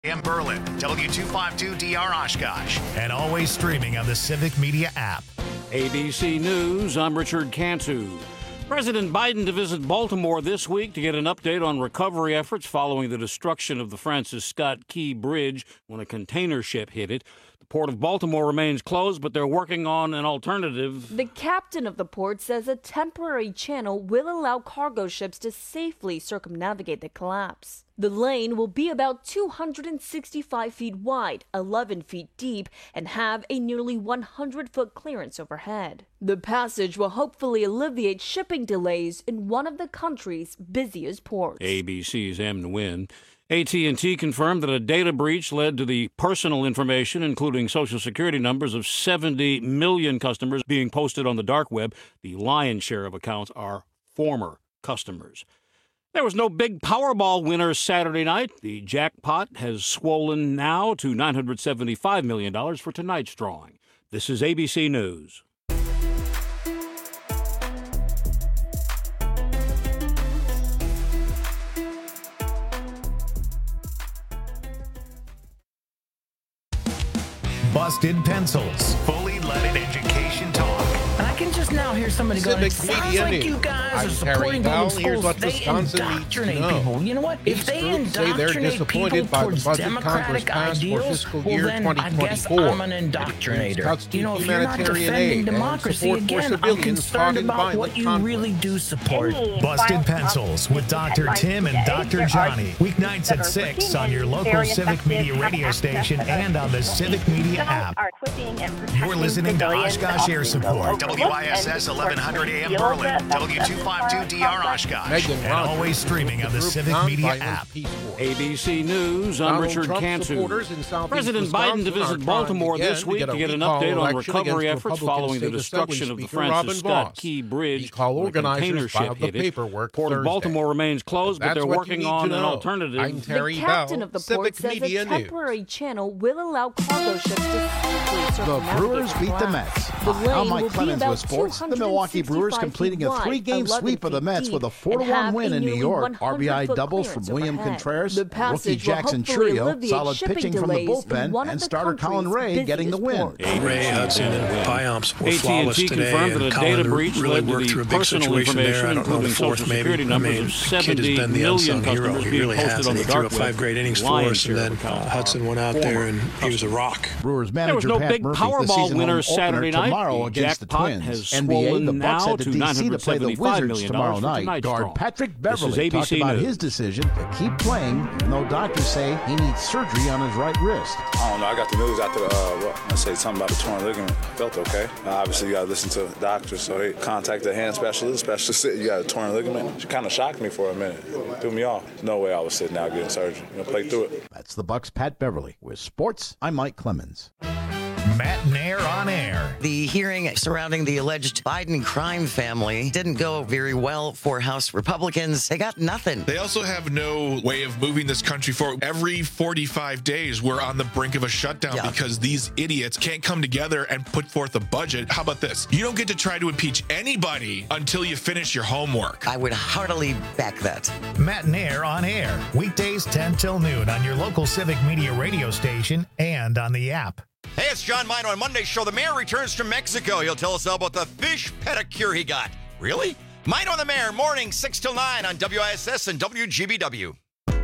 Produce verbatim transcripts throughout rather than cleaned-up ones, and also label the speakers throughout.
Speaker 1: In Berlin, W two fifty-two D R Oshkosh, and always streaming on the Civic Media app.
Speaker 2: A B C News, I'm Richard Cantu. President Biden to visit Baltimore this week to get an update on recovery efforts following the destruction of the Francis Scott Key Bridge when a container ship hit it. The Port of Baltimore remains closed, but they're working on an alternative.
Speaker 3: The captain of the port says a temporary channel will allow cargo ships to safely circumnavigate the collapse. The lane will be about two hundred sixty-five feet wide, eleven feet deep, and have a nearly one hundred foot clearance overhead. The passage will hopefully alleviate shipping delays in one of the country's busiest ports.
Speaker 2: A B C's Em Nguyen. A T and T confirmed that a data breach led to the personal information, including Social Security numbers, of seventy million customers being posted on the dark web. The lion's share of accounts are former customers. There was no big Powerball winner Saturday night. The jackpot has swollen now to nine hundred seventy-five million dollars for tonight's drawing. This is A B C News.
Speaker 1: Busted Pencils. Fully leaded education talk.
Speaker 4: And I can just now hear somebody going, it sounds like you guys are supporting public schools. They indoctrinate people. You know what? If they indoctrinate people towards democratic ideals, well then I guess I'm an indoctrinator. You know, if you're not defending democracy, again, I'm concerned about what you really do support.
Speaker 1: Busted Pencils with Doctor Tim and Doctor Johnny. Weeknights at six on your local Civic Media radio station and on the Civic Media app. You're listening to Oshkosh Air Support. W I S S eleven hundred A M Berlin, W two fifty-two D R Oshkosh, and always streaming on the Civic Media app.
Speaker 2: A B C News, I'm Richard Cantu. President Biden to visit Baltimore this week to get an update on recovery efforts following the destruction of the Francis Scott Key Bridge when a container ship hit it. Port of Baltimore remains closed, but they're working on an alternative.
Speaker 3: The captain of the port says a temporary channel will allow cargo ships to safely circumnavigate
Speaker 5: the Brewers beat the Mets. Hi, I'm Mike Clemens with sports. The Milwaukee Brewers completing a three-game sweep of the Mets with a four to one win in New York. R B I doubles from William Contreras, rookie Jackson Trio, solid pitching from the bullpen, and starter Colin Ray getting the win.
Speaker 6: Ray Hudson and Piamps were flawless
Speaker 2: today,
Speaker 6: confirmed that a data breach
Speaker 2: really worked through a big situation there. I don't know the fourth, maybe. I mean, the kid has been the unsung hero. He really has, and he threw up five great innings for us, and then uh, Hudson went out there, and he was a rock.
Speaker 5: Brewers manager
Speaker 2: there was no
Speaker 5: Pat
Speaker 2: big
Speaker 5: Murphy,
Speaker 2: Powerball winner Saturday night.
Speaker 5: Tomorrow against the Twins.
Speaker 2: Has
Speaker 5: N B A, the Bucks head to
Speaker 2: to
Speaker 5: D C to play the Wizards tomorrow night. Guard Patrick Beverly talked about his decision to keep playing, even though doctors say he needs surgery on his right wrist.
Speaker 7: I don't know. I got the news after, uh, what, I say something about the torn ligament. I felt okay. Uh, obviously, you got to listen to the doctors, so they contacted the hand specialist. Specialist said you got a torn ligament. She kind of shocked me for a minute. Threw me off. No way I was sitting out getting surgery. You know, play through it.
Speaker 5: That's the Bucks' Pat Beverly. With sports, I'm Mike Clemens.
Speaker 1: Matt Nair on air.
Speaker 8: The hearing surrounding the alleged Biden crime family didn't go very well for House Republicans. They got nothing.
Speaker 9: They also have no way of moving this country forward. Every forty-five days, we're on the brink of a shutdown yeah. because these idiots can't come together and put forth a budget. How about this? You don't get to try to impeach anybody until you finish your homework.
Speaker 8: I would heartily back that.
Speaker 1: Matt Nair on air. Weekdays ten till noon on your local Civic Media radio station and on the app.
Speaker 10: Hey, it's John Mino. On Monday's show, the mayor returns from Mexico. He'll tell us all about the fish pedicure he got. Really? Mino the Mayor, morning six till nine on W I S S and W G B W.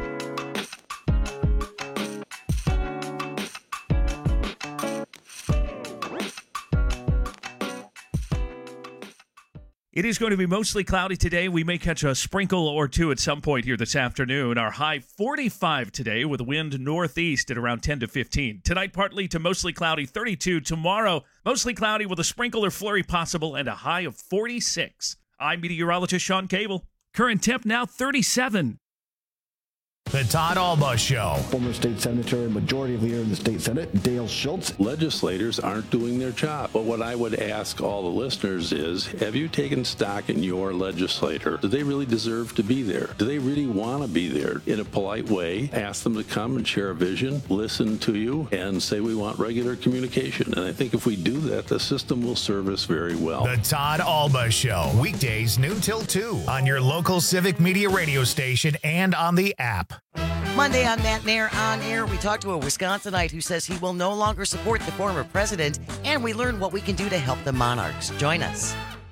Speaker 11: It is going to be mostly cloudy today. We may catch a sprinkle or two at some point here this afternoon. Our high forty-five today with wind northeast at around ten to fifteen. Tonight, partly to mostly cloudy, thirty-two. Tomorrow, mostly cloudy with a sprinkle or flurry possible and a high of forty-six. I'm meteorologist Sean Cable. Current temp now thirty-seven.
Speaker 1: The Todd Alba Show.
Speaker 12: Former state senator, majority leader in the state senate, Dale Schultz.
Speaker 13: Legislators aren't doing their job. But what I would ask all the listeners is, have you taken stock in your legislator? Do they really deserve to be there? Do they really want to be there? In a polite way, ask them to come and share a vision, listen to you, and say we want regular communication. And I think if we do that, the system will serve us very well.
Speaker 1: The Todd Alba Show. Weekdays noon till two on your local Civic Media radio station and on the app.
Speaker 8: Monday on Matt Nair On Air, we talked to a Wisconsinite who says he will no longer support the former president, and we learn what we can do to help the Monarchs. Join us.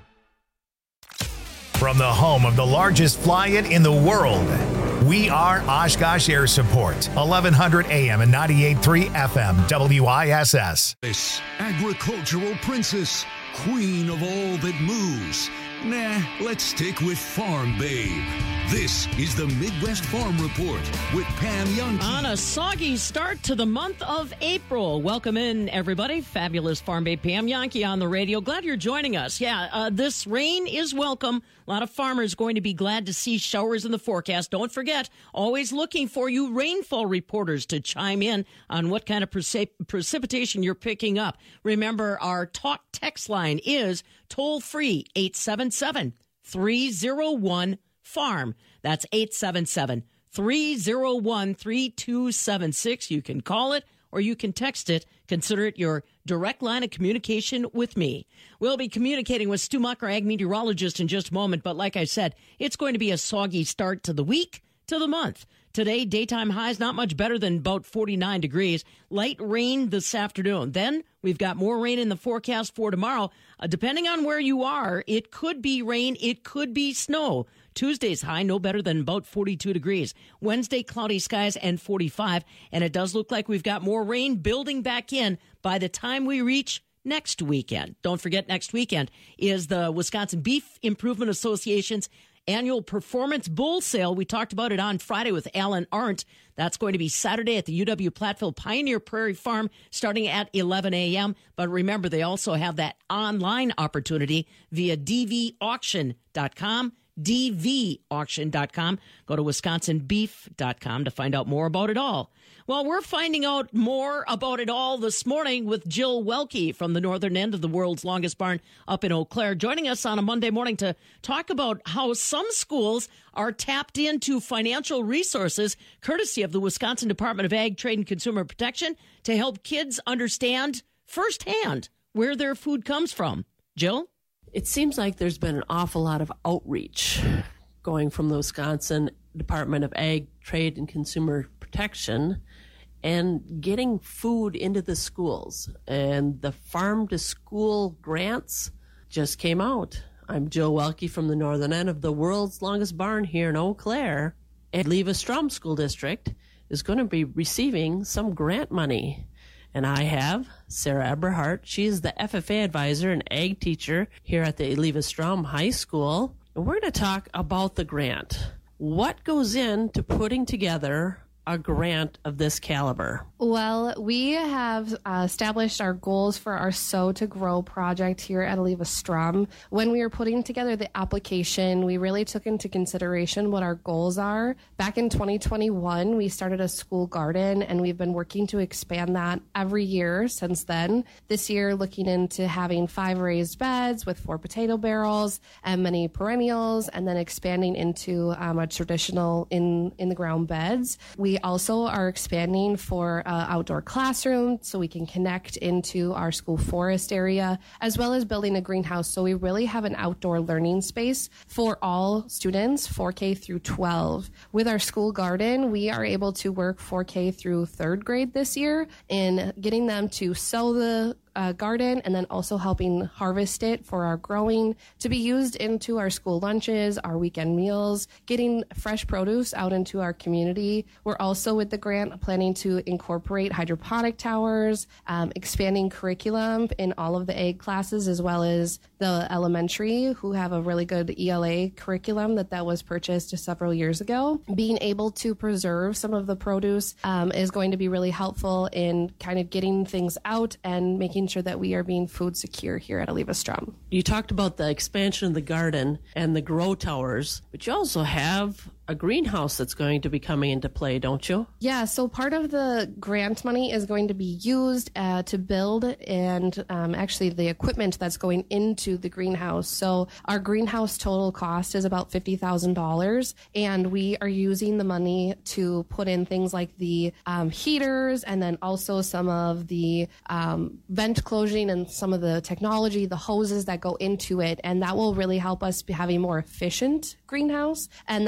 Speaker 1: From the home of the largest fly-in in the world, we are Oshkosh Air Support, eleven hundred A M and ninety-eight point three F M, W I S S.
Speaker 14: This agricultural princess, queen of all that moves. Nah, let's stick with Farm Babe. This is the Midwest Farm Report with Pam Youngke.
Speaker 15: On a soggy start to the month of April. Welcome in, everybody. Fabulous Farm Babe Pam Youngke on the radio. Glad you're joining us. Yeah, uh, this rain is welcome. A lot of farmers going to be glad to see showers in the forecast. Don't forget, always looking for you rainfall reporters to chime in on what kind of precip- precipitation you're picking up. Remember, our talk text line is toll-free, eight seven seven, three oh one, farm. That's eight seven seven, three oh one, three two seven six. You can call it or you can text it. Consider it your direct line of communication with me. We'll be communicating with Stu Mucker, ag meteorologist, in just a moment. But like I said, it's going to be a soggy start to the week, to the month. Today, daytime highs not much better than about forty-nine degrees. Light rain this afternoon. Then we've got more rain in the forecast for tomorrow. Uh, depending on where you are, it could be rain, it could be snow. Tuesday's high no better than about forty-two degrees. Wednesday, cloudy skies and forty-five. And it does look like we've got more rain building back in by the time we reach next weekend. Don't forget, next weekend is the Wisconsin Beef Improvement Association's annual Performance Bull Sale. We talked about it on Friday with Alan Arndt. That's going to be Saturday at the U W Platteville Pioneer Prairie Farm starting at eleven a m But remember, they also have that online opportunity via d v auction dot com. d v auction dot com. Go to wisconsin beef dot com to find out more about it all. Well, we're finding out more about it all this morning with Jill Welke from the northern end of the world's longest barn up in Eau Claire, joining us on a Monday morning to talk about how some schools are tapped into financial resources courtesy of the Wisconsin Department of Ag, Trade, and Consumer Protection to help kids understand firsthand where their food comes from. Jill?
Speaker 16: It seems like there's been an awful lot of outreach going from the Wisconsin Department of Ag, Trade, and Consumer Protection and getting food into the schools. And the Farm to School grants just came out. I'm Jill Welke from the northern end of the world's longest barn here in Eau Claire. And Levi-Strom School District is going to be receiving some grant money. And I have Sarah Eberhardt. She's the F F A advisor and ag teacher here at the Levi-Strom High School. And we're going to talk about the grant. What goes into putting together a grant of this caliber?
Speaker 17: Well, we have uh, established our goals for our Sow to Grow project here at Levi-Strom. When we were putting together the application, we really took into consideration what our goals are. Back in twenty twenty-one, we started a school garden, and we've been working to expand that every year since then. This year, looking into having five raised beds with four potato barrels and many perennials, and then expanding into um, a traditional in, in the ground beds. We also are expanding for uh, outdoor classroom so we can connect into our school forest area, as well as building a greenhouse. So we really have an outdoor learning space for all students, four K through twelve. With our school garden, we are able to work four K through third grade this year in getting them to sow the Uh, garden, and then also helping harvest it for our growing to be used into our school lunches, our weekend meals, getting fresh produce out into our community. We're also, with the grant, planning to incorporate hydroponic towers, um, expanding curriculum in all of the ag classes, as well as the elementary, who have a really good E L A curriculum that that was purchased several years ago. Being able to preserve some of the produce um, is going to be really helpful in kind of getting things out and making sure that we are being food secure here at Levi-Strom.
Speaker 16: You talked about the expansion of the garden and the grow towers, but you also have a greenhouse that's going to be coming into play, don't you?
Speaker 17: Yeah, so part of the grant money is going to be used uh, to build and um, actually the equipment that's going into the greenhouse. So our greenhouse total cost is about fifty thousand dollars, and we are using the money to put in things like the um, heaters, and then also some of the um, vent closing and some of the technology, the hoses that go into it, and that will really help us have a more efficient greenhouse. And that's one of the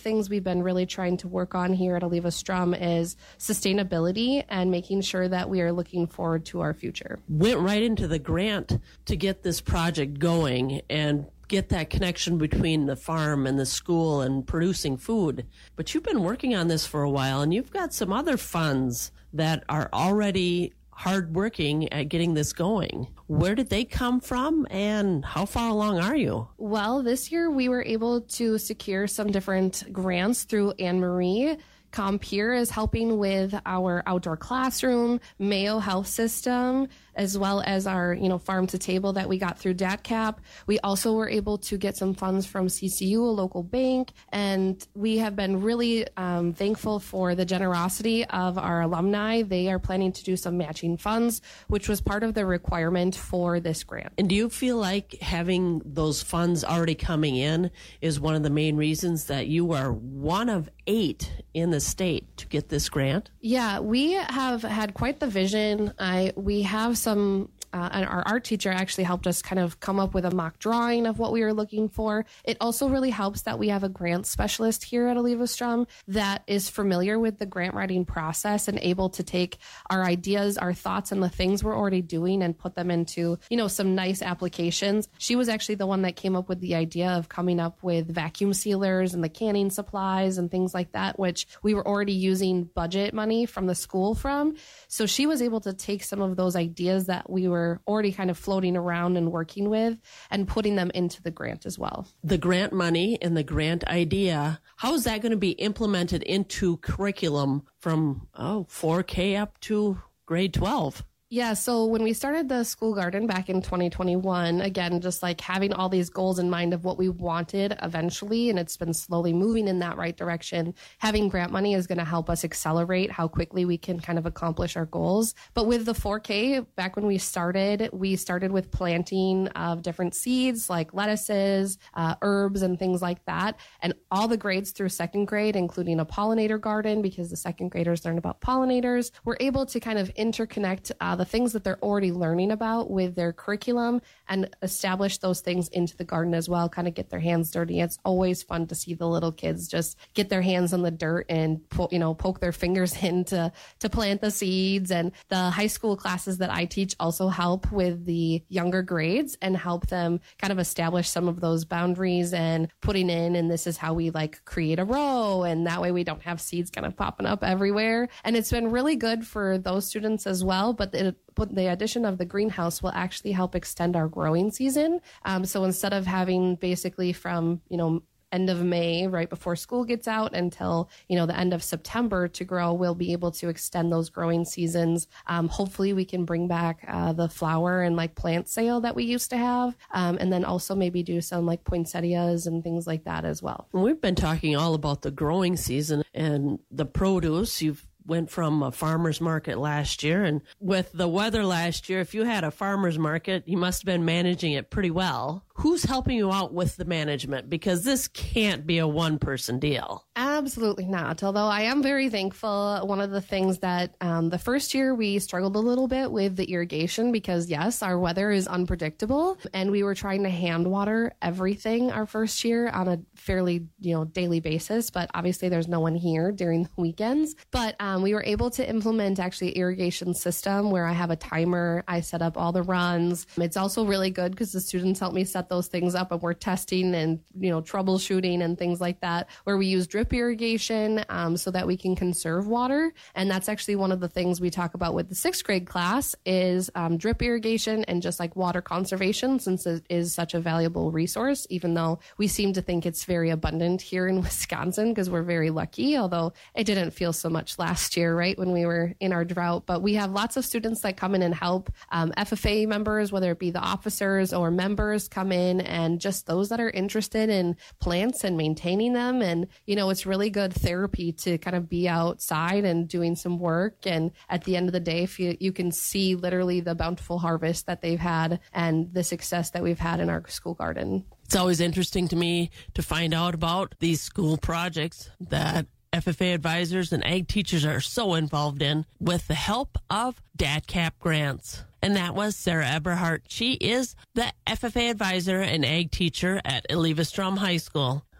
Speaker 17: things we've been really trying to work on here at Aliva Strum is sustainability and making sure that we are looking forward to our future.
Speaker 16: Went right into the grant to get this project going and get that connection between the farm and the school and producing food. But you've been working on this for a while, and you've got some other funds that are already hardworking at getting this going. Where did they come from, and how far along are you?
Speaker 17: Well, this year we were able to secure some different grants through Anne Marie. Compeer is helping with our outdoor classroom, Mayo Health System, as well as our, you know, farm to table that we got through D A T C A P. We also were able to get some funds from C C U, a local bank, and we have been really um, thankful for the generosity of our alumni. They are planning to do some matching funds, which was part of the requirement for this grant.
Speaker 16: And do you feel like having those funds already coming in is one of the main reasons that you are one of eight in the state to get this grant?
Speaker 17: Yeah, we have had quite the vision. I we have some, uh, and our art teacher actually helped us kind of come up with a mock drawing of what we were looking for. It also really helps that we have a grant specialist here at Aliva Strum that is familiar with the grant writing process and able to take our ideas, our thoughts, and the things we're already doing and put them into, you know, some nice applications. She was actually the one that came up with the idea of coming up with vacuum sealers and the canning supplies and things like that, which we were already using budget money from the school from. So she was able to take some of those ideas that we were already kind of floating around and working with and putting them into the grant as well.
Speaker 16: The grant money and the grant idea, how is that going to be implemented into curriculum from oh, four K up to grade twelve?
Speaker 17: Yeah, so when we started the school garden back in twenty twenty-one, again, just like having all these goals in mind of what we wanted eventually, and it's been slowly moving in that right direction. Having grant money is going to help us accelerate how quickly we can kind of accomplish our goals. But with the four K, back when we started, we started with planting of different seeds like lettuces, uh, herbs, and things like that. And all the grades through second grade, including a pollinator garden, because the second graders learn about pollinators, we're able to kind of interconnect uh, the things that they're already learning about with their curriculum and establish those things into the garden as well, kind of get their hands dirty. It's always fun to see the little kids just get their hands in the dirt and, po- you know, poke their fingers in to, to plant the seeds. And the high school classes that I teach also help with the younger grades and help them kind of establish some of those boundaries and putting in, and this is how we like create a row. And that way we don't have seeds kind of popping up everywhere. And it's been really good for those students as well. But it But the addition of the greenhouse will actually help extend our growing season. Um, so instead of having basically from, you know, end of May, right before school gets out, until, you know, the end of September to grow, we'll be able to extend those growing seasons. Um, hopefully we can bring back uh, the flower and like plant sale that we used to have. Um, and then also maybe do some like poinsettias and things like that as well.
Speaker 16: We've been talking all about the growing season and the produce. You've went from a farmer's market last year, and with the weather last year, if you had a farmer's market, you must have been managing it pretty well. Who's helping you out with the management? Because this can't be a one-person deal.
Speaker 17: Absolutely not. Although I am very thankful. One of the things that um, the first year we struggled a little bit with the irrigation because, yes, our weather is unpredictable, and we were trying to hand water everything our first year on a fairly, you know, daily basis. But obviously there's no one here during the weekends. But um, we were able to implement actually an irrigation system where I have a timer. I set up all the runs. It's also really good because the students help me set those things up, and we're testing and, you know, troubleshooting and things like that, where we use drip irrigation um, so that we can conserve water. And that's actually one of the things we talk about with the sixth grade class is um, drip irrigation and just like water conservation, since it is such a valuable resource, even though we seem to think it's very abundant here in Wisconsin because we're very lucky, although it didn't feel so much last year, right, when we were in our drought. But we have lots of students that come in and help. Um, F F A members, whether it be the officers or members, come in, and just those that are interested in plants and maintaining them. And, you know, it's really good therapy to kind of be outside and doing some work. And at the end of the day, if you, you can see literally the bountiful harvest that they've had and the success that we've had in our school garden.
Speaker 16: It's always interesting to me to find out about these school projects that F F A advisors and ag teachers are so involved in with the help of D A T C A P grants. And that was Sarah Eberhardt. She is the F F A advisor and ag teacher at Aliva Strum High School.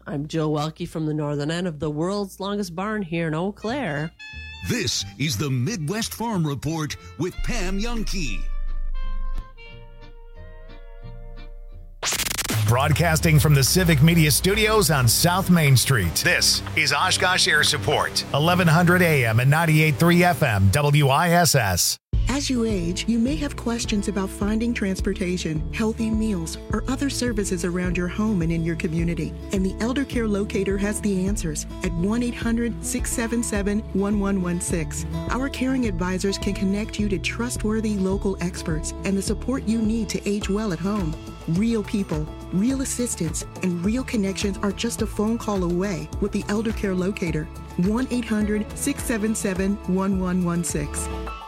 Speaker 16: I'm Joe Welke from the northern end of the world's longest barn here in Eau Claire.
Speaker 14: This is the Midwest Farm Report with Pam Jahnke.
Speaker 1: Broadcasting from the Civic Media Studios on South Main Street. This is Oshkosh Air Support, eleven hundred A M and ninety-eight point three F M, W I S S.
Speaker 18: As you age, you may have questions about finding transportation, healthy meals, or other services around your home and in your community. And the Elder Care Locator has the answers at one eight hundred, six seven seven, one one one six. Our caring advisors can connect you to trustworthy local experts and the support you need to age well at home. Real people, real assistance, and real connections are just a phone call away with the Elder Care Locator. one eight hundred, six seven seven, one one one six.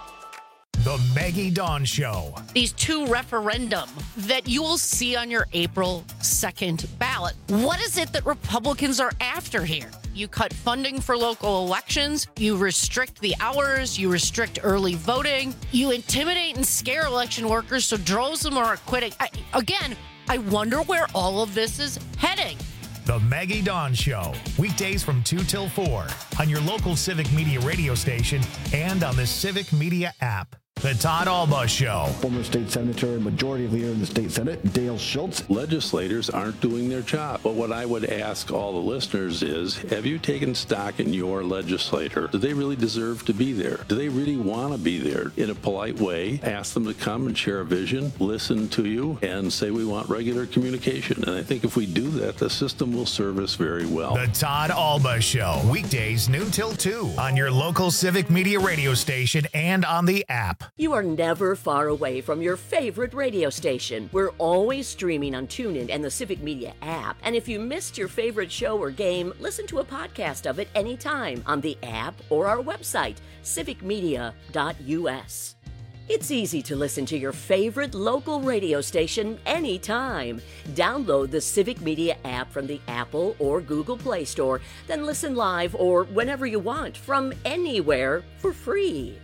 Speaker 1: The Maggie Dawn Show.
Speaker 19: These two referendum that you will see on your April second ballot. What is it that Republicans are after here? You cut funding for local elections, you restrict the hours, you restrict early voting, you intimidate and scare election workers so droves of them are quitting. I, again, I wonder where all of this is heading.
Speaker 1: The Maggie Dawn Show, weekdays from two till four on your local Civic Media radio station and on the Civic Media app. The Todd Alba Show.
Speaker 12: Former state senator and majority leader in the state Senate, Dale Schultz.
Speaker 13: Legislators aren't doing their job. But what I would ask all the listeners is, have you taken stock in your legislator? Do they really deserve to be there? Do they really want to be there? In a polite way, ask them to come and share a vision, listen to you, and say we want regular communication. And I think if we do that, the system will serve us very well.
Speaker 1: The Todd Alba Show, weekdays noon till two on your local Civic Media radio station and on the app.
Speaker 20: You are never far away from your favorite radio station. We're always streaming on TuneIn and the Civic Media app. And if you missed your favorite show or game, listen to a podcast of it anytime on the app or our website, civic media dot u s. It's easy to listen to your favorite local radio station anytime. Download the Civic Media app from the Apple or Google Play Store, then listen live or whenever you want from anywhere for free.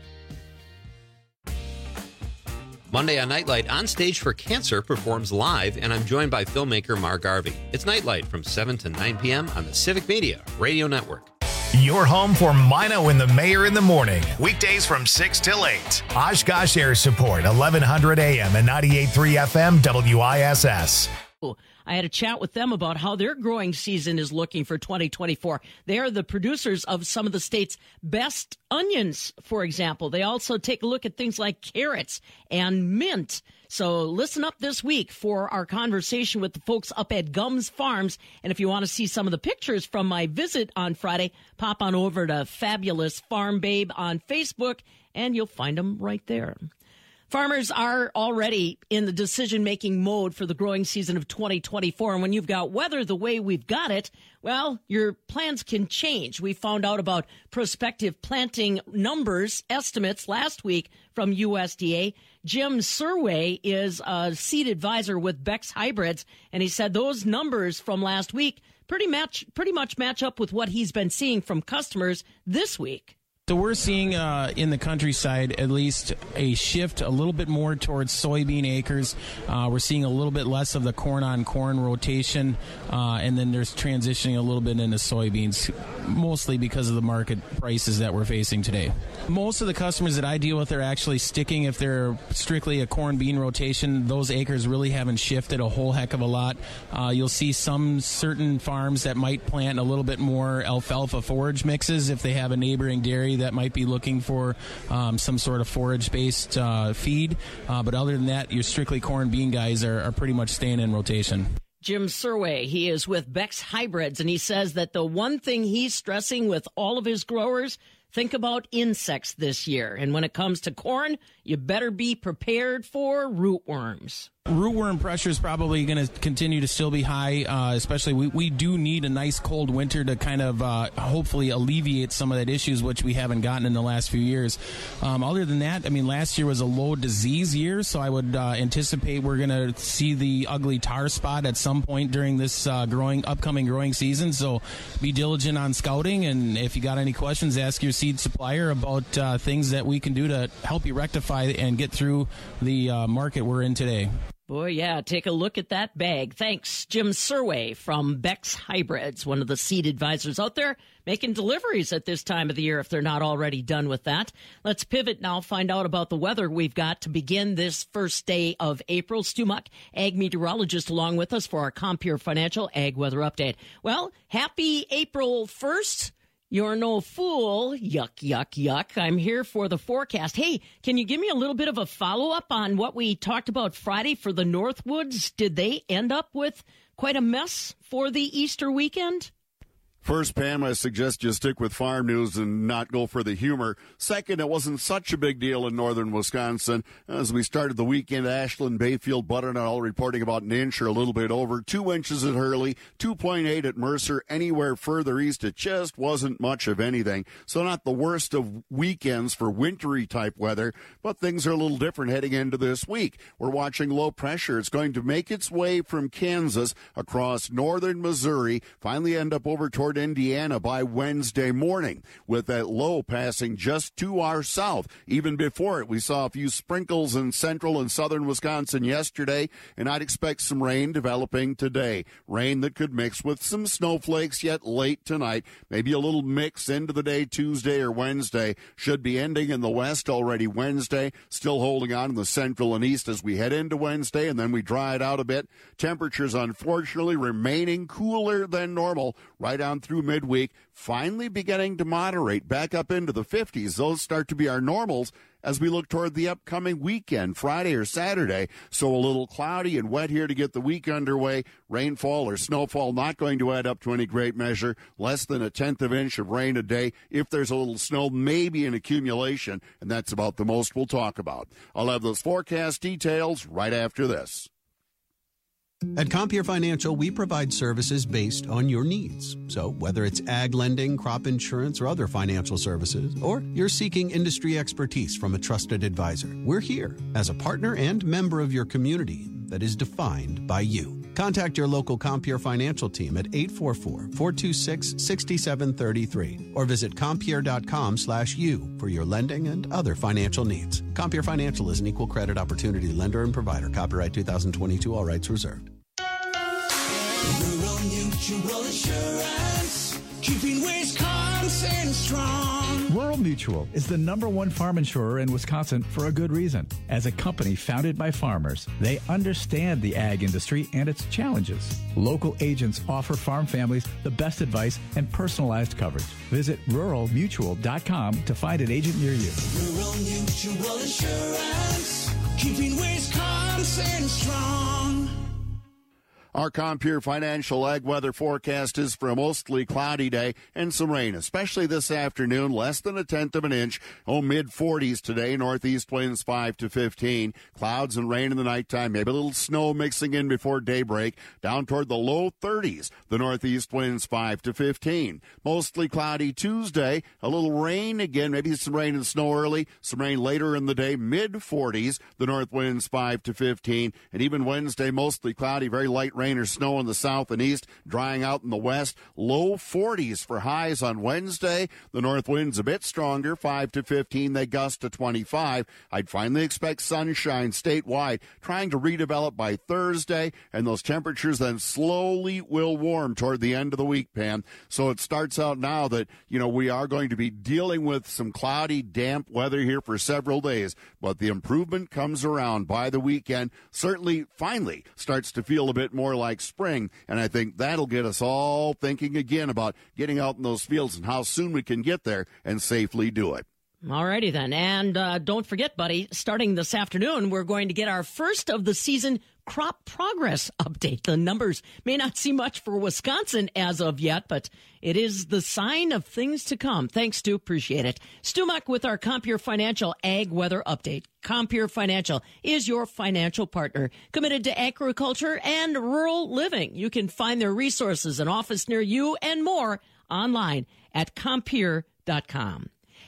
Speaker 21: Monday on Nightlight, On Stage for Cancer performs live, and I'm joined by filmmaker Mark Garvey. It's Nightlight from seven to nine p.m. on the Civic Media Radio Network.
Speaker 1: Your home for Mino and the Mayor in the morning. Weekdays from six till eight. Oshkosh Air Support, eleven hundred A M and ninety-eight point three F M, W I S S.
Speaker 15: I had a chat with them about how their growing season is looking for twenty twenty-four. They are the producers of some of the state's best onions, for example. They also take a look at things like carrots and mint. So listen up this week for our conversation with the folks up at Gums Farms. And if you want to see some of the pictures from my visit on Friday, pop on over to Fabulous Farm Babe on Facebook, and you'll find them right there. Farmers are already in the decision-making mode for the growing season of twenty twenty-four. And when you've got weather the way we've got it, well, your plans can change. We found out about prospective planting numbers, estimates last week from U S D A. Jim Surway is a seed advisor with Beck's Hybrids, and he said those numbers from last week pretty match, pretty much match up with what he's been seeing from customers this week.
Speaker 22: So we're seeing uh, in the countryside at least a shift a little bit more towards soybean acres. Uh, we're seeing a little bit less of the corn-on-corn rotation, uh, and then there's transitioning a little bit into soybeans, mostly because of the market prices that we're facing today. Most of the customers that I deal with are actually sticking, if they're strictly a corn-bean rotation, those acres really haven't shifted a whole heck of a lot. Uh, you'll see some certain farms that might plant a little bit more alfalfa forage mixes if they have a neighboring dairy that might be looking for um, some sort of forage-based uh, feed. Uh, but other than that, your strictly corn bean guys are, are pretty much staying in rotation.
Speaker 15: Jim Surway, he is with Beck's Hybrids, and he says that the one thing he's stressing with all of his growers, think about insects this year. And when it comes to corn, you better be prepared for rootworms.
Speaker 22: Rootworm pressure is probably going to continue to still be high, uh, especially we, we do need a nice cold winter to kind of uh, hopefully alleviate some of that issues, which we haven't gotten in the last few years. Um, other than that, I mean, last year was a low disease year, so I would uh, anticipate we're going to see the ugly tar spot at some point during this uh, growing upcoming growing season. So be diligent on scouting, and if you got any questions, ask your seed supplier about uh, things that we can do to help you rectify and get through the uh, market we're in today.
Speaker 15: Boy, yeah, take a look at that bag. Thanks, Jim Surway from Beck's Hybrids, one of the seed advisors out there making deliveries at this time of the year if they're not already done with that. Let's pivot now, find out about the weather we've got to begin this first day of April. Stu Muck, ag meteorologist, along with us for our Compeer Financial Ag Weather Update. Well, happy April first. You're no fool. Yuck, yuck, yuck. I'm here for the forecast. Hey, can you give me a little bit of a follow-up on what we talked about Friday for the Northwoods? Did they end up with quite a mess for the Easter weekend?
Speaker 3: First, Pam, I suggest you stick with farm news and not go for the humor. Second, it wasn't such a big deal in northern Wisconsin. As we started the weekend, Ashland, Bayfield, Butternut all reporting about an inch or a little bit over. Two inches at Hurley, two point eight at Mercer. Anywhere further east, it just wasn't much of anything. So not the worst of weekends for wintry type weather, but things are a little different heading into this week. We're watching low pressure. It's going to make its way from Kansas across northern Missouri, finally end up over toward Indiana by Wednesday morning, with that low passing just to our south. Even before it, we saw a few sprinkles in central and southern Wisconsin yesterday, and I'd expect some rain developing today. Rain that could mix with some snowflakes yet late tonight. Maybe a little mix into the day Tuesday or Wednesday. Should be ending in the west already Wednesday, still holding on in the central and east as we head into Wednesday, and then we dry it out a bit. Temperatures, unfortunately, remaining cooler than normal right on through midweek, finally beginning to moderate back up into the fifties. Those start to be our normals as we look toward the upcoming weekend, Friday or Saturday. So a little cloudy and wet here to get the week underway. Rainfall or snowfall not going to add up to any great measure. Less than a tenth of an inch of rain a day. If there's a little snow, maybe an accumulation, and that's about the most we'll talk about. I'll have those forecast details right after this.
Speaker 4: At Compeer Financial, we provide services based on your needs. So whether it's ag lending, crop insurance, or other financial services, or you're seeking industry expertise from a trusted advisor, we're here as a partner and member of your community that is defined by you. Contact your local Compeer Financial team at eight four four, four two six, six seven three three or visit Compeer.com slash you for your lending and other financial needs. Compeer Financial is an equal credit opportunity lender and provider. Copyright two thousand twenty-two, all rights reserved.
Speaker 14: Rural Mutual Insurance, keeping Wisconsin strong.
Speaker 23: Rural Mutual is the number one farm insurer in Wisconsin for a good reason. As a company founded by farmers, they understand the ag industry and its challenges. Local agents offer farm families the best advice and personalized coverage. Visit rural mutual dot com to find an agent near you.
Speaker 14: Rural Mutual Insurance, keeping Wisconsin strong.
Speaker 3: Our Compeer Financial Ag Weather forecast is for a mostly cloudy day and some rain, especially this afternoon, less than a tenth of an inch. Oh, mid forties today, northeast winds five to fifteen. Clouds and rain in the nighttime, maybe a little snow mixing in before daybreak. Down toward the low thirties, the northeast winds five to fifteen. Mostly cloudy Tuesday, a little rain again, maybe some rain and snow early, some rain later in the day, mid forties, the north winds five to fifteen. And even Wednesday, mostly cloudy, very light rain or snow in the south and east, drying out in the west. Low forties for highs on Wednesday. The north wind's a bit stronger, five to fifteen. They gust to twenty-five. I'd finally expect sunshine statewide, trying to redevelop by Thursday, and those temperatures then slowly will warm toward the end of the week, Pam. So it starts out now that, you know, we are going to be dealing with some cloudy, damp weather here for several days, but the improvement comes around by the weekend. Certainly, finally, starts to feel a bit more like spring, and I think that'll get us all thinking again about getting out in those fields and how soon we can get there and safely do it.
Speaker 15: All righty then. And uh, don't forget, buddy, starting this afternoon, we're going to get our first of the season crop progress update. The numbers may not see much for Wisconsin as of yet, but it is the sign of things to come. Thanks, Stu. Appreciate it. Stu Muck with our Compeer Financial Ag Weather Update. Compeer Financial is your financial partner committed to agriculture and rural living. You can find their resources, an office near you, and more online at Compeer dot com.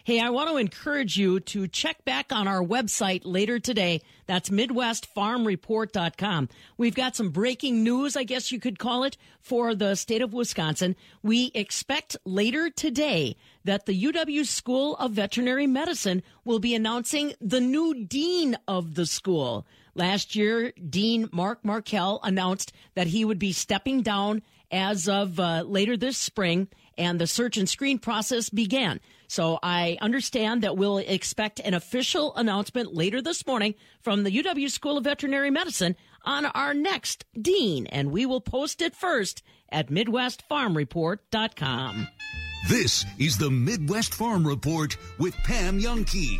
Speaker 15: Hey, I want to encourage you to check back on our website later today. That's midwest farm report dot com. We've got some breaking news, I guess you could call it, for the state of Wisconsin. We expect later today that the U W School of Veterinary Medicine will be announcing the new dean of the school. Last year, Dean Mark Markell announced that he would be stepping down as of uh, later this spring, and the search and screen process began. So I understand that we'll expect an official announcement later this morning from the U W School of Veterinary Medicine on our next dean, and we will post it first at midwest farm report dot com.
Speaker 14: This is the Midwest Farm Report with Pam Jahnke.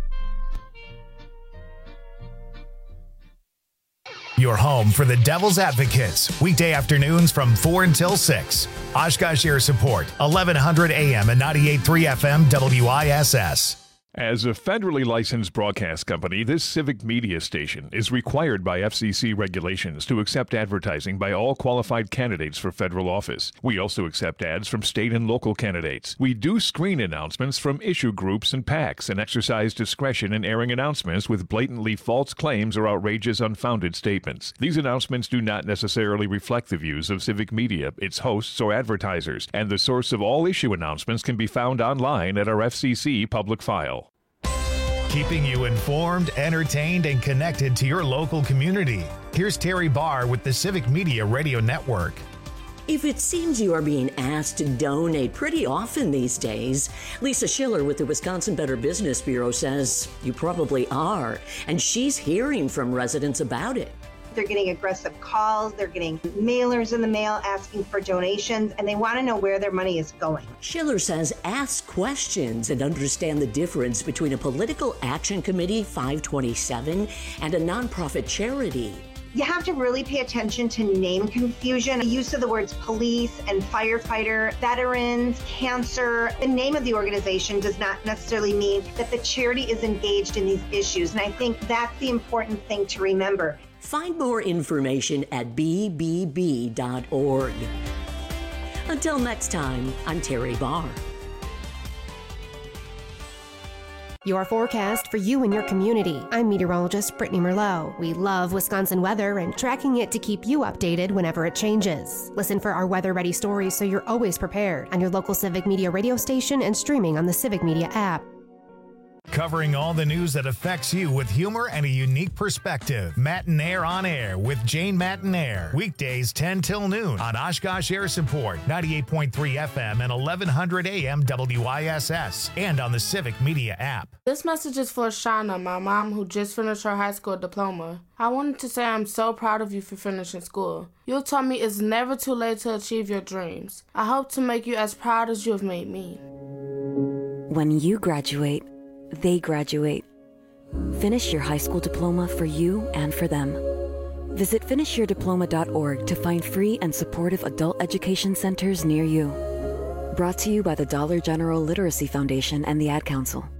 Speaker 1: Your home for the Devil's Advocates, weekday afternoons from four until six. Oshkosh Air Support, eleven hundred A M and ninety-eight point three F M W I S S.
Speaker 2: As a federally licensed broadcast company, this civic media station is required by F C C regulations to accept advertising by all qualified candidates for federal office. We also accept ads from state and local candidates. We do screen announcements from issue groups and PACs and exercise discretion in airing announcements with blatantly false claims or outrageous, unfounded statements. These announcements do not necessarily reflect the views of civic media, its hosts, or advertisers, and the source of all issue announcements can be found online at our F C C public file.
Speaker 1: Keeping you informed, entertained, and connected to your local community. Here's Terry Barr with the Civic Media Radio Network.
Speaker 20: If it seems you are being asked to donate pretty often these days, Lisa Schiller with the Wisconsin Better Business Bureau says you probably are, and she's hearing from residents about it.
Speaker 6: They're getting aggressive calls, they're getting mailers in the mail asking for donations, and they want to know where their money is going.
Speaker 20: Schiller says ask questions and understand the difference between a political action committee, five twenty-seven, and a nonprofit charity.
Speaker 6: You have to really pay attention to name confusion. The use of the words police and firefighter, veterans, cancer. The name of the organization does not necessarily mean that the charity is engaged in these issues, and I think that's the important thing to remember.
Speaker 20: Find more information at b b b dot org. Until next time, I'm Terry Barr.
Speaker 7: Your forecast for you and your community. I'm meteorologist Brittany Merlot. We love Wisconsin weather and tracking it to keep you updated whenever it changes. Listen for our weather-ready stories so you're always prepared on your local Civic Media radio station and streaming on the Civic Media app.
Speaker 1: Covering all the news that affects you with humor and a unique perspective. Matinaire on Air with Jane Matinaire. Weekdays ten till noon on Oshkosh Air Support, ninety-eight point three F M and eleven hundred A M W I S S, and on the Civic Media app.
Speaker 24: This message is for Shauna, my mom, who just finished her high school diploma. I wanted to say I'm so proud of you for finishing school. You taught me it's never too late to achieve your dreams. I hope to make you as proud as you have made me.
Speaker 25: When you graduate, they graduate. Finish your high school diploma for you and for them. Visit finish your diploma dot org to find free and supportive adult education centers near you. Brought to you by the Dollar General Literacy Foundation and the Ad Council.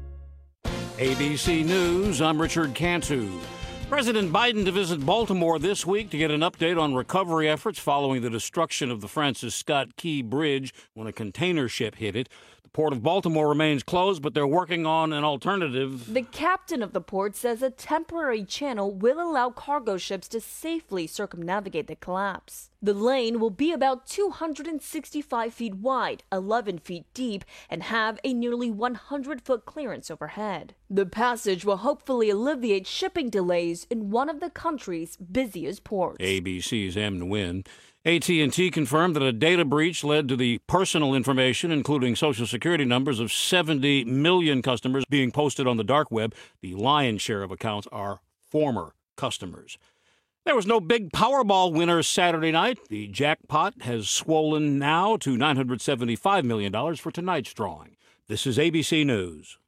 Speaker 26: A B C News, I'm Richard Cantu. President Biden to visit Baltimore this week to get an update on recovery efforts following the destruction of the Francis Scott Key Bridge when a container ship hit it. The Port of Baltimore remains closed, but they're working on an alternative.
Speaker 27: The captain of the port says a temporary channel will allow cargo ships to safely circumnavigate the collapse. The lane will be about two hundred sixty-five feet wide, eleven feet deep, and have a nearly one hundred foot clearance overhead. The passage will hopefully alleviate shipping delays in one of the country's busiest ports.
Speaker 26: A B C's M. Nguyen. A T and T confirmed that a data breach led to the personal information, including Social Security numbers, of seventy million customers being posted on the dark web. The lion's share of accounts are former customers. There was no big Powerball winner Saturday night. The jackpot has swollen now to nine hundred seventy-five million dollars for tonight's drawing. This is A B C News.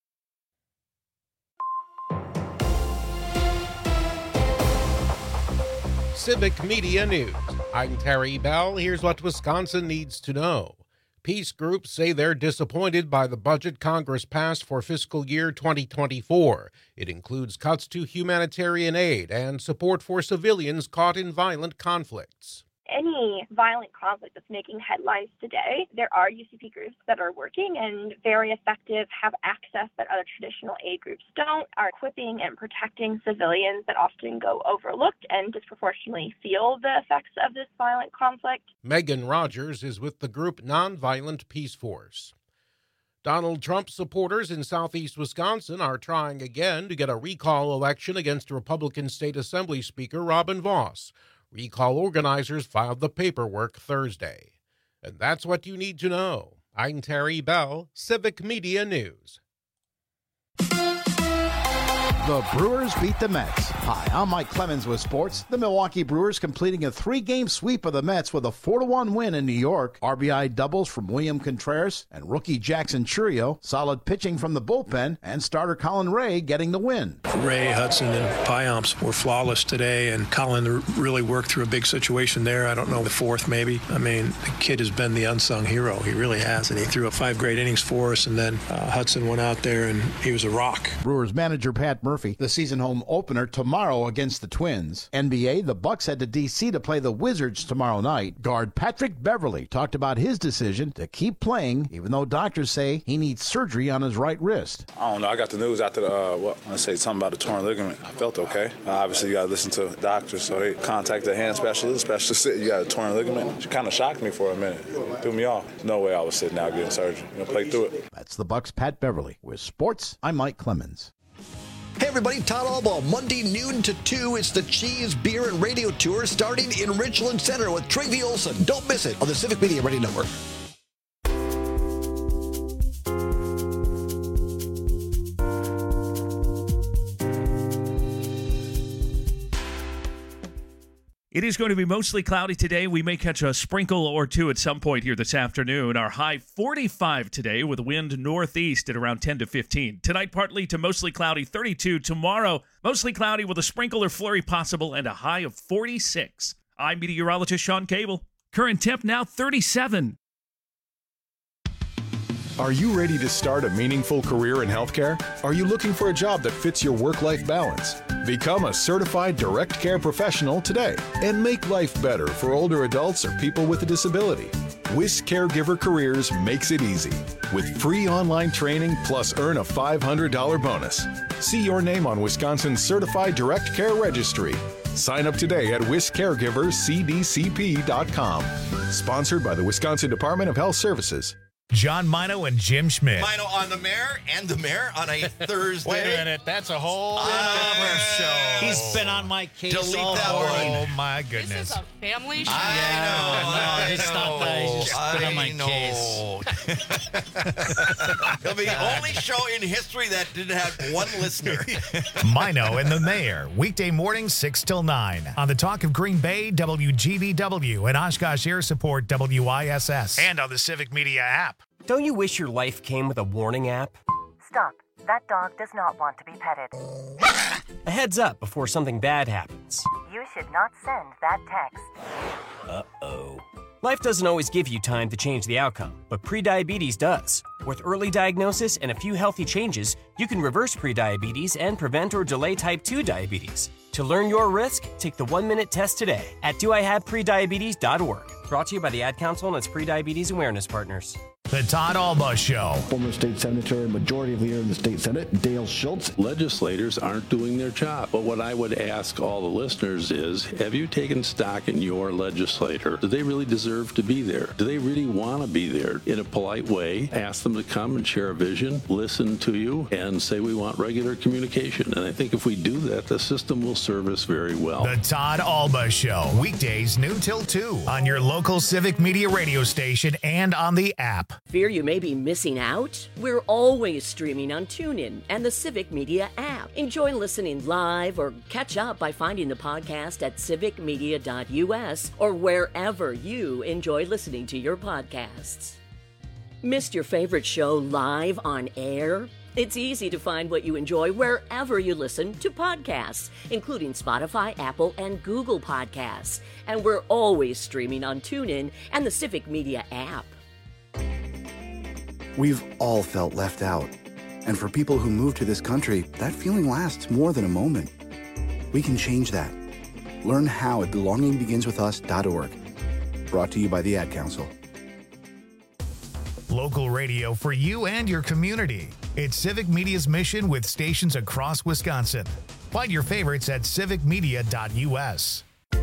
Speaker 28: Civic Media News. I'm Terry Bell. Here's what Wisconsin needs to know. Peace groups say they're disappointed by the budget Congress passed for fiscal year twenty twenty-four. It includes cuts to humanitarian aid and support for civilians caught in violent conflicts.
Speaker 5: any violent conflict that's making headlines today, there are U C P groups that are working and very effective, have access that other traditional aid groups don't, are equipping and protecting civilians that often go overlooked and disproportionately feel the effects of this violent conflict.
Speaker 28: Megan Rogers is with the group Nonviolent Peace Force. Donald Trump supporters in southeast Wisconsin are trying again to get a recall election against Republican State Assembly Speaker Robin Vos. Recall organizers filed the paperwork Thursday. And that's what you need to know. I'm Terry Bell, Civic Media News.
Speaker 8: The Brewers beat the Mets. Hi, I'm Mike Clemens with sports. The Milwaukee Brewers completing a three-game sweep of the Mets with a four to one win in New York. R B I doubles from William Contreras and rookie Jackson Chourio. Solid pitching from the bullpen and starter Colin Ray getting the win.
Speaker 9: Ray, Hudson, and Payamps were flawless today, and Colin really worked through a big situation there. I don't know, the fourth maybe. I mean, the kid has been the unsung hero. He really has, and he threw up five great innings for us, and then uh, Hudson went out there, and he was a rock.
Speaker 8: Brewers manager Pat Murphy. The season home opener tomorrow against the Twins. N B A, the Bucks head to D C to play the Wizards tomorrow night. Guard Patrick Beverly talked about his decision to keep playing, even though doctors say he needs surgery on his right wrist.
Speaker 10: I don't know. I got the news after the, uh, what, I say something about the torn ligament. I felt okay. Uh, obviously, you got to listen to doctors, so they contacted a hand specialist. Specialist said you got a torn ligament. It kind of shocked me for a minute. It threw me off. No way I was sitting out getting surgery. You know, play through it.
Speaker 8: That's the Bucks' Pat Beverly. With sports, I'm Mike Clemens.
Speaker 11: Hey everybody, Todd Albaugh, Monday noon to two. It's the Cheese, Beer, and Radio Tour starting in Richland Center with Travi Olson. Don't miss it on the Civic Media Radio Network.
Speaker 16: It is going to be mostly cloudy today. We may catch a sprinkle or two at some point here this afternoon. Our high forty-five today with wind northeast at around ten to fifteen. Tonight, partly to mostly cloudy, thirty-two. Tomorrow, mostly cloudy with a sprinkle or flurry possible and a high of forty-six. I'm meteorologist Sean Cable. Current temp now thirty-seven.
Speaker 17: Are you ready to start a meaningful career in healthcare? Are you looking for a job that fits your work-life balance? Become a certified direct care professional today and make life better for older adults or people with a disability. WIS Caregiver Careers makes it easy with free online training plus earn a five hundred dollars bonus. See your name on Wisconsin's Certified Direct Care Registry. Sign up today at wis caregivers c d c p dot com. Sponsored by the Wisconsin Department of Health Services.
Speaker 1: John Mino and Jim Schmidt.
Speaker 18: Mino on the mayor and the mayor on a Thursday.
Speaker 28: Wait a minute, that's a whole
Speaker 18: different show.
Speaker 29: He's been on my case
Speaker 18: Delete
Speaker 29: all
Speaker 18: that
Speaker 29: morning.
Speaker 1: Oh my goodness.
Speaker 19: This is a family show.
Speaker 18: I know.
Speaker 29: No,
Speaker 18: I
Speaker 29: it's
Speaker 18: know.
Speaker 29: not that. He's just been on my
Speaker 18: know.
Speaker 29: case.
Speaker 18: It'll be the only show in history that didn't have one listener.
Speaker 1: Mino and the Mayor, weekday mornings six till nine on the Talk of Green Bay, W G B W, and Oshkosh Air Support, W I S S, and on the Civic Media app.
Speaker 30: Don't you wish your life came with a warning app?
Speaker 31: Stop. That dog does not want to be petted.
Speaker 30: A heads up before something bad happens.
Speaker 31: You should not send that text.
Speaker 30: Uh-oh. Life doesn't always give you time to change the outcome, but prediabetes does. With early diagnosis and a few healthy changes, you can reverse prediabetes and prevent or delay type two diabetes. To learn your risk, take the one-minute test today at do I have prediabetes dot org. Brought to you by the Ad Council and its prediabetes awareness partners.
Speaker 1: The Todd Albaugh Show.
Speaker 12: Former state senator, majority leader in the state senate, Dale Schultz.
Speaker 13: Legislators aren't doing their job. But what I would ask all the listeners is, have you taken stock in your legislator? Do they really deserve to be there? Do they really want to be there? In a polite way, ask them to come and share a vision, listen to you, and say we want regular communication. And I think if we do that, the system will serve us very well.
Speaker 1: The Todd Albaugh Show. Weekdays noon till two on your local Civic Media radio station and on the app.
Speaker 20: Fear you may be missing out? We're always streaming on TuneIn and the Civic Media app. Enjoy listening live or catch up by finding the podcast at civic media dot u s or wherever you enjoy listening to your podcasts. Missed your favorite show live on air? It's easy to find what you enjoy wherever you listen to podcasts, including Spotify, Apple, and Google Podcasts. And we're always streaming on TuneIn and the Civic Media app.
Speaker 32: We've all felt left out. And for people who move to this country, that feeling lasts more than a moment. We can change that. Learn how at belonging begins with us dot org. Brought to you by the Ad Council.
Speaker 1: Local radio for you and your community. It's Civic Media's mission with stations across Wisconsin. Find your favorites at civic media dot u s.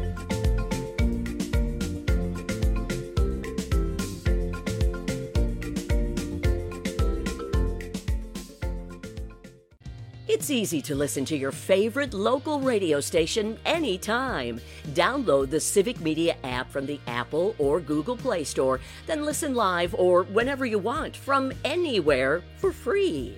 Speaker 20: It's easy to listen to your favorite local radio station anytime. Download the Civic Media app from the Apple or Google Play Store, then listen live or whenever you want from anywhere for free.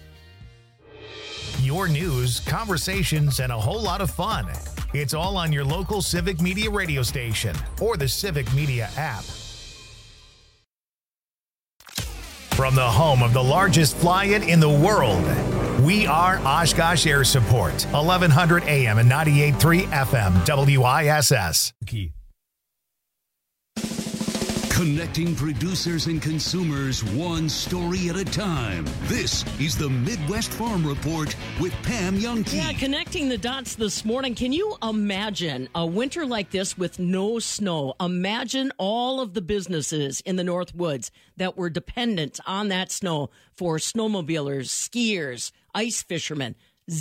Speaker 1: Your news, conversations, and a whole lot of fun. It's all on your local Civic Media radio station or the Civic Media app. From the home of the largest fly-in in the world, we are Oshkosh Air Support, eleven hundred A M and ninety-eight point three F M, W I S S.
Speaker 2: Connecting producers and consumers one story at a time. This is the Midwest Farm Report with Pam Youngke.
Speaker 3: Yeah, connecting the dots this morning. Can you imagine a winter like this with no snow? Imagine all of the businesses in the North Woods that were dependent on that snow for snowmobilers, skiers, ice fishermen.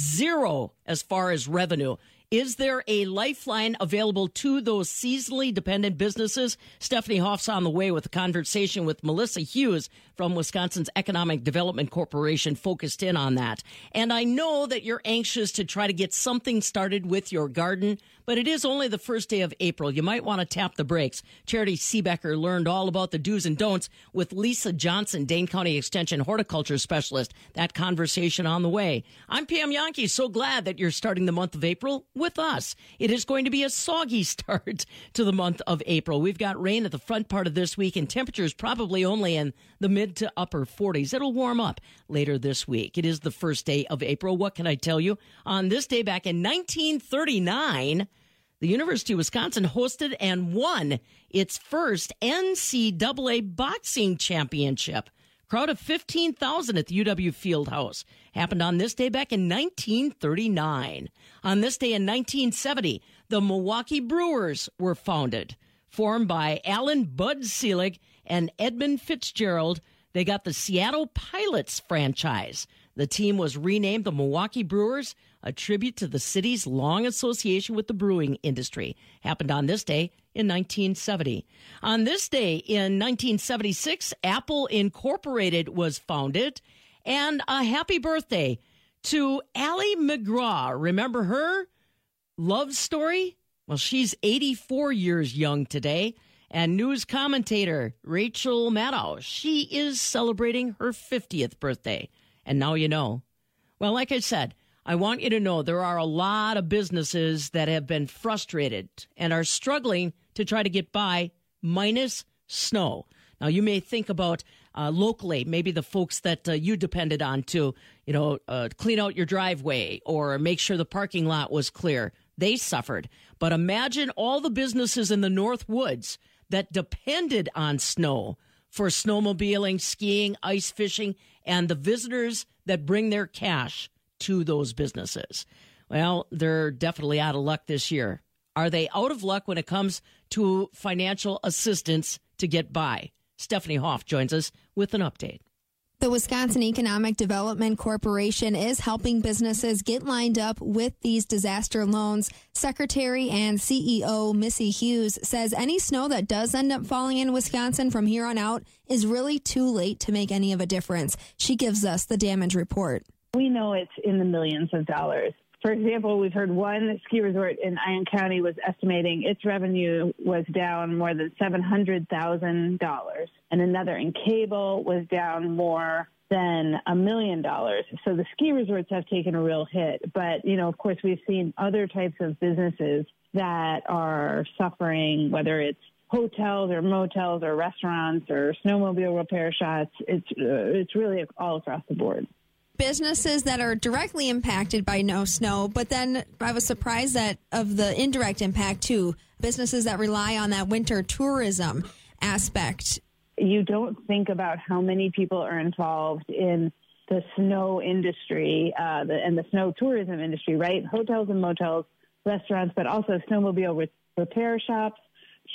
Speaker 3: Zero as far as revenue. Is there a lifeline available to those seasonally dependent businesses? Stephanie Hoff's on the way with a conversation with Melissa Hughes from Wisconsin's Economic Development Corporation, focused in on that. And I know that you're anxious to try to get something started with your garden, but it is only the first day of April. You might want to tap the brakes. Charity Seebecker learned all about the do's and don'ts with Lisa Johnson, Dane County Extension Horticulture Specialist. That conversation on the way. I'm Pam Youngke. So glad that you're starting the month of April with us. It is going to be a soggy start to the month of April. We've got rain at the front part of this week and temperatures probably only in the mid to upper forties. It'll warm up later this week. It is the first day of April. What can I tell you? On this day back in nineteen thirty-nine, the University of Wisconsin hosted and won its first N C double A boxing championship. Crowd of fifteen thousand at the U W Fieldhouse. Happened on this day back in nineteen thirty-nine. On this day in nineteen seventy, the Milwaukee Brewers were founded. Formed by Alan Bud Selig and Edmund Fitzgerald, they got the Seattle Pilots franchise. The team was renamed the Milwaukee Brewers, a tribute to the city's long association with the brewing industry. Happened on this day in nineteen seventy. On this day in nineteen seventy-six, Apple Incorporated was founded. And a happy birthday to Ally McGraw. Remember her? Love Story? Well, she's eighty-four years young today. And news commentator Rachel Maddow, she is celebrating her fiftieth birthday. And now you know. Well, like I said, I want you to know there are a lot of businesses that have been frustrated and are struggling to try to get by minus snow. Now, you may think about uh, locally, maybe the folks that uh, you depended on to, you know, uh, clean out your driveway or make sure the parking lot was clear. They suffered. But imagine all the businesses in the North Woods that depended on snow for snowmobiling, skiing, ice fishing, and the visitors that bring their cash to those businesses. Well, they're definitely out of luck this year. Are they out of luck when it comes to financial assistance to get by? Stephanie Hoff joins us with an update.
Speaker 4: The Wisconsin Economic Development Corporation is helping businesses get lined up with these disaster loans. Secretary and C E O Missy Hughes says any snow that does end up falling in Wisconsin from here on out is really too late to make any of a difference. She gives us the damage report.
Speaker 6: We know it's in the millions of dollars. For example, we've heard one ski resort in Iron County was estimating its revenue was down more than seven hundred thousand dollars, and another in cable was down more than a million dollars. So the ski resorts have taken a real hit. But, you know, of course, we've seen other types of businesses that are suffering, whether it's hotels or motels or restaurants or snowmobile repair shops. It's, uh, it's really all across the board.
Speaker 4: Businesses that are directly impacted by no snow, but then I was surprised that of the indirect impact too, businesses that rely on that winter tourism aspect.
Speaker 6: You don't think about how many people are involved in the snow industry uh, the, and the snow tourism industry, right? Hotels and motels, restaurants, but also snowmobile re- repair shops,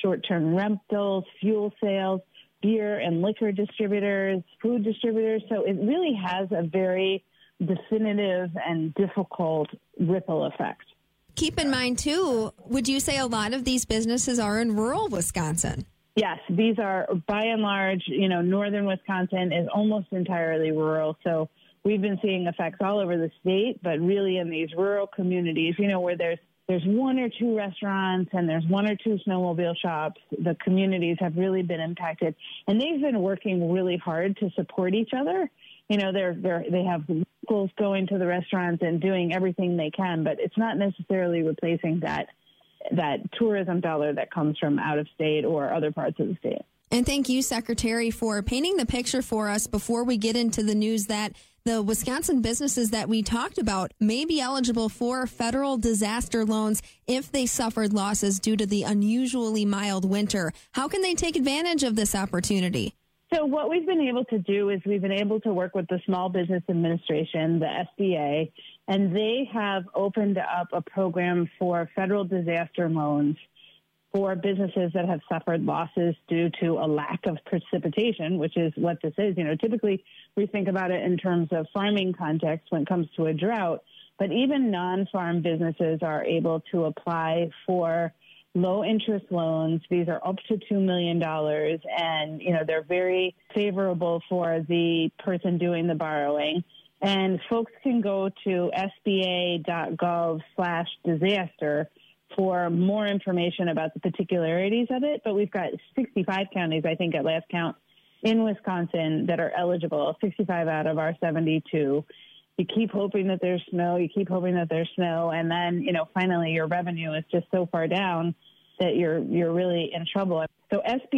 Speaker 6: short-term rentals, fuel sales, beer and liquor distributors, food distributors. So it really has a very definitive and difficult ripple effect.
Speaker 4: Keep in mind, too, would you say a lot of these businesses are in rural Wisconsin?
Speaker 6: Yes, these are, by and large, you know, northern Wisconsin is almost entirely rural. So we've been seeing effects all over the state, but really in these rural communities, you know, where there's there's one or two restaurants and there's one or two snowmobile shops, the communities have really been impacted. And they've been working really hard to support each other. You know, they're, they're, they have locals going to the restaurants and doing everything they can, but it's not necessarily replacing that that tourism dollar that comes from out of state or other parts of the state.
Speaker 4: And thank you, Secretary, for painting the picture for us before we get into the news that the Wisconsin businesses that we talked about may be eligible for federal disaster loans if they suffered losses due to the unusually mild winter. How can they take advantage of this opportunity?
Speaker 6: So what we've been able to do is we've been able to work with the Small Business Administration, the S B A, and they have opened up a program for federal disaster loans for businesses that have suffered losses due to a lack of precipitation, which is what this is. You know, typically we think about it in terms of farming context when it comes to a drought, but even non-farm businesses are able to apply for low-interest loans. These are up to two million dollars, and, you know, they're very favorable for the person doing the borrowing. And folks can go to sba.gov slash disaster for more information about the particularities of it. But we've got sixty-five counties, I think, at last count, in Wisconsin that are eligible, sixty-five out of our seventy-two. You keep hoping that there's snow, you keep hoping that there's snow, and then, you know, finally your revenue is just so far down that you're you're really in trouble. So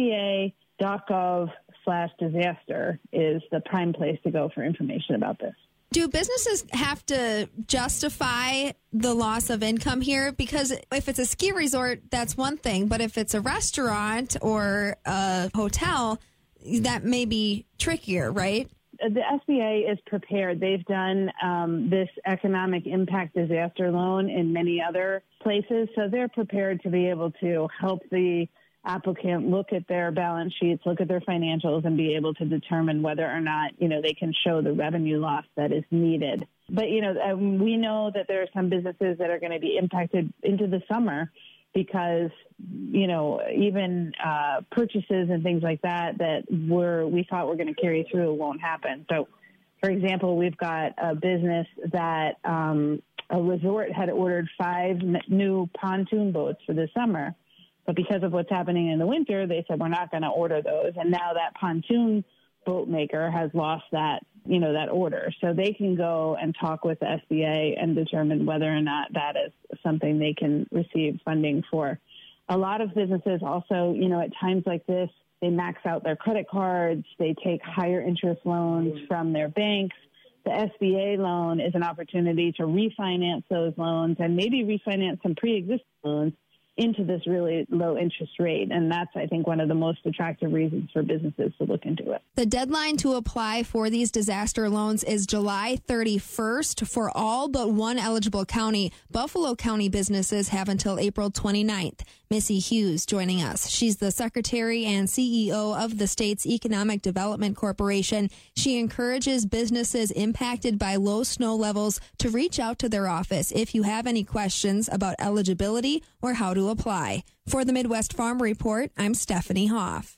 Speaker 6: sba.gov slash disaster is the prime place to go for information about this.
Speaker 4: Do businesses have to justify the loss of income here? Because if it's a ski resort, that's one thing. But if it's a restaurant or a hotel, that may be trickier, right?
Speaker 6: The S B A is prepared. They've done um, this economic impact disaster loan in many other places. So they're prepared to be able to help the applicant look at their balance sheets, look at their financials, and be able to determine whether or not, you know, they can show the revenue loss that is needed. But, you know, um, we know that there are some businesses that are going to be impacted into the summer because, you know, even uh, purchases and things like that that were we thought were going to carry through won't happen. So, for example, we've got a business that um, a resort had ordered five n- new pontoon boats for the summer. But because of what's happening in the winter, they said, we're not going to order those. And now that pontoon boat maker has lost that, you know, that order. So they can go and talk with the S B A and determine whether or not that is something they can receive funding for. A lot of businesses also, you know, at times like this, they max out their credit cards. They take higher interest loans from their banks. The S B A loan is an opportunity to refinance those loans and maybe refinance some pre-existing loans into this really low interest rate. And that's, I think, one of the most attractive reasons for businesses to look into it.
Speaker 4: The deadline to apply for these disaster loans is July thirty-first for all but one eligible county. Buffalo County businesses have until April twenty-ninth. Missy Hughes joining us. She's the secretary and C E O of the state's Economic Development Corporation. She encourages businesses impacted by low snow levels to reach out to their office if you have any questions about eligibility or how to apply. For the Midwest Farm Report, I'm Stephanie Hoff.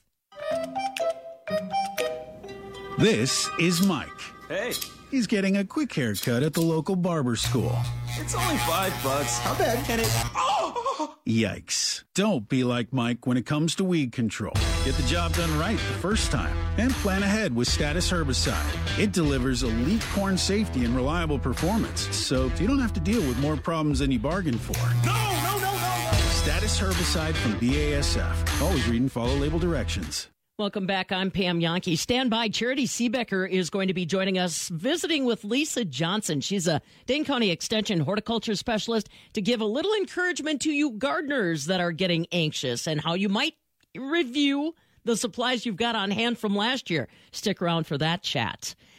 Speaker 5: This is Mike.
Speaker 7: Hey.
Speaker 5: He's getting a quick haircut at the local barber school.
Speaker 7: It's only five bucks. How bad can it... Oh!
Speaker 5: Yikes. Don't be like Mike when it comes to weed control. Get the job done right the first time and plan ahead with Status Herbicide. It delivers elite corn safety and reliable performance, so you don't have to deal with more problems than you bargained for.
Speaker 7: No, no, no, no, no!
Speaker 5: Status Herbicide from B A S F. Always read and follow label directions.
Speaker 3: Welcome back. I'm Pam Yankee. Stand by. Charity Seebecker is going to be joining us, visiting with Lisa Johnson. She's a Dane County Extension horticulture specialist, to give a little encouragement to you gardeners that are getting anxious and how you might review the supplies you've got on hand from last year. Stick around for that chat.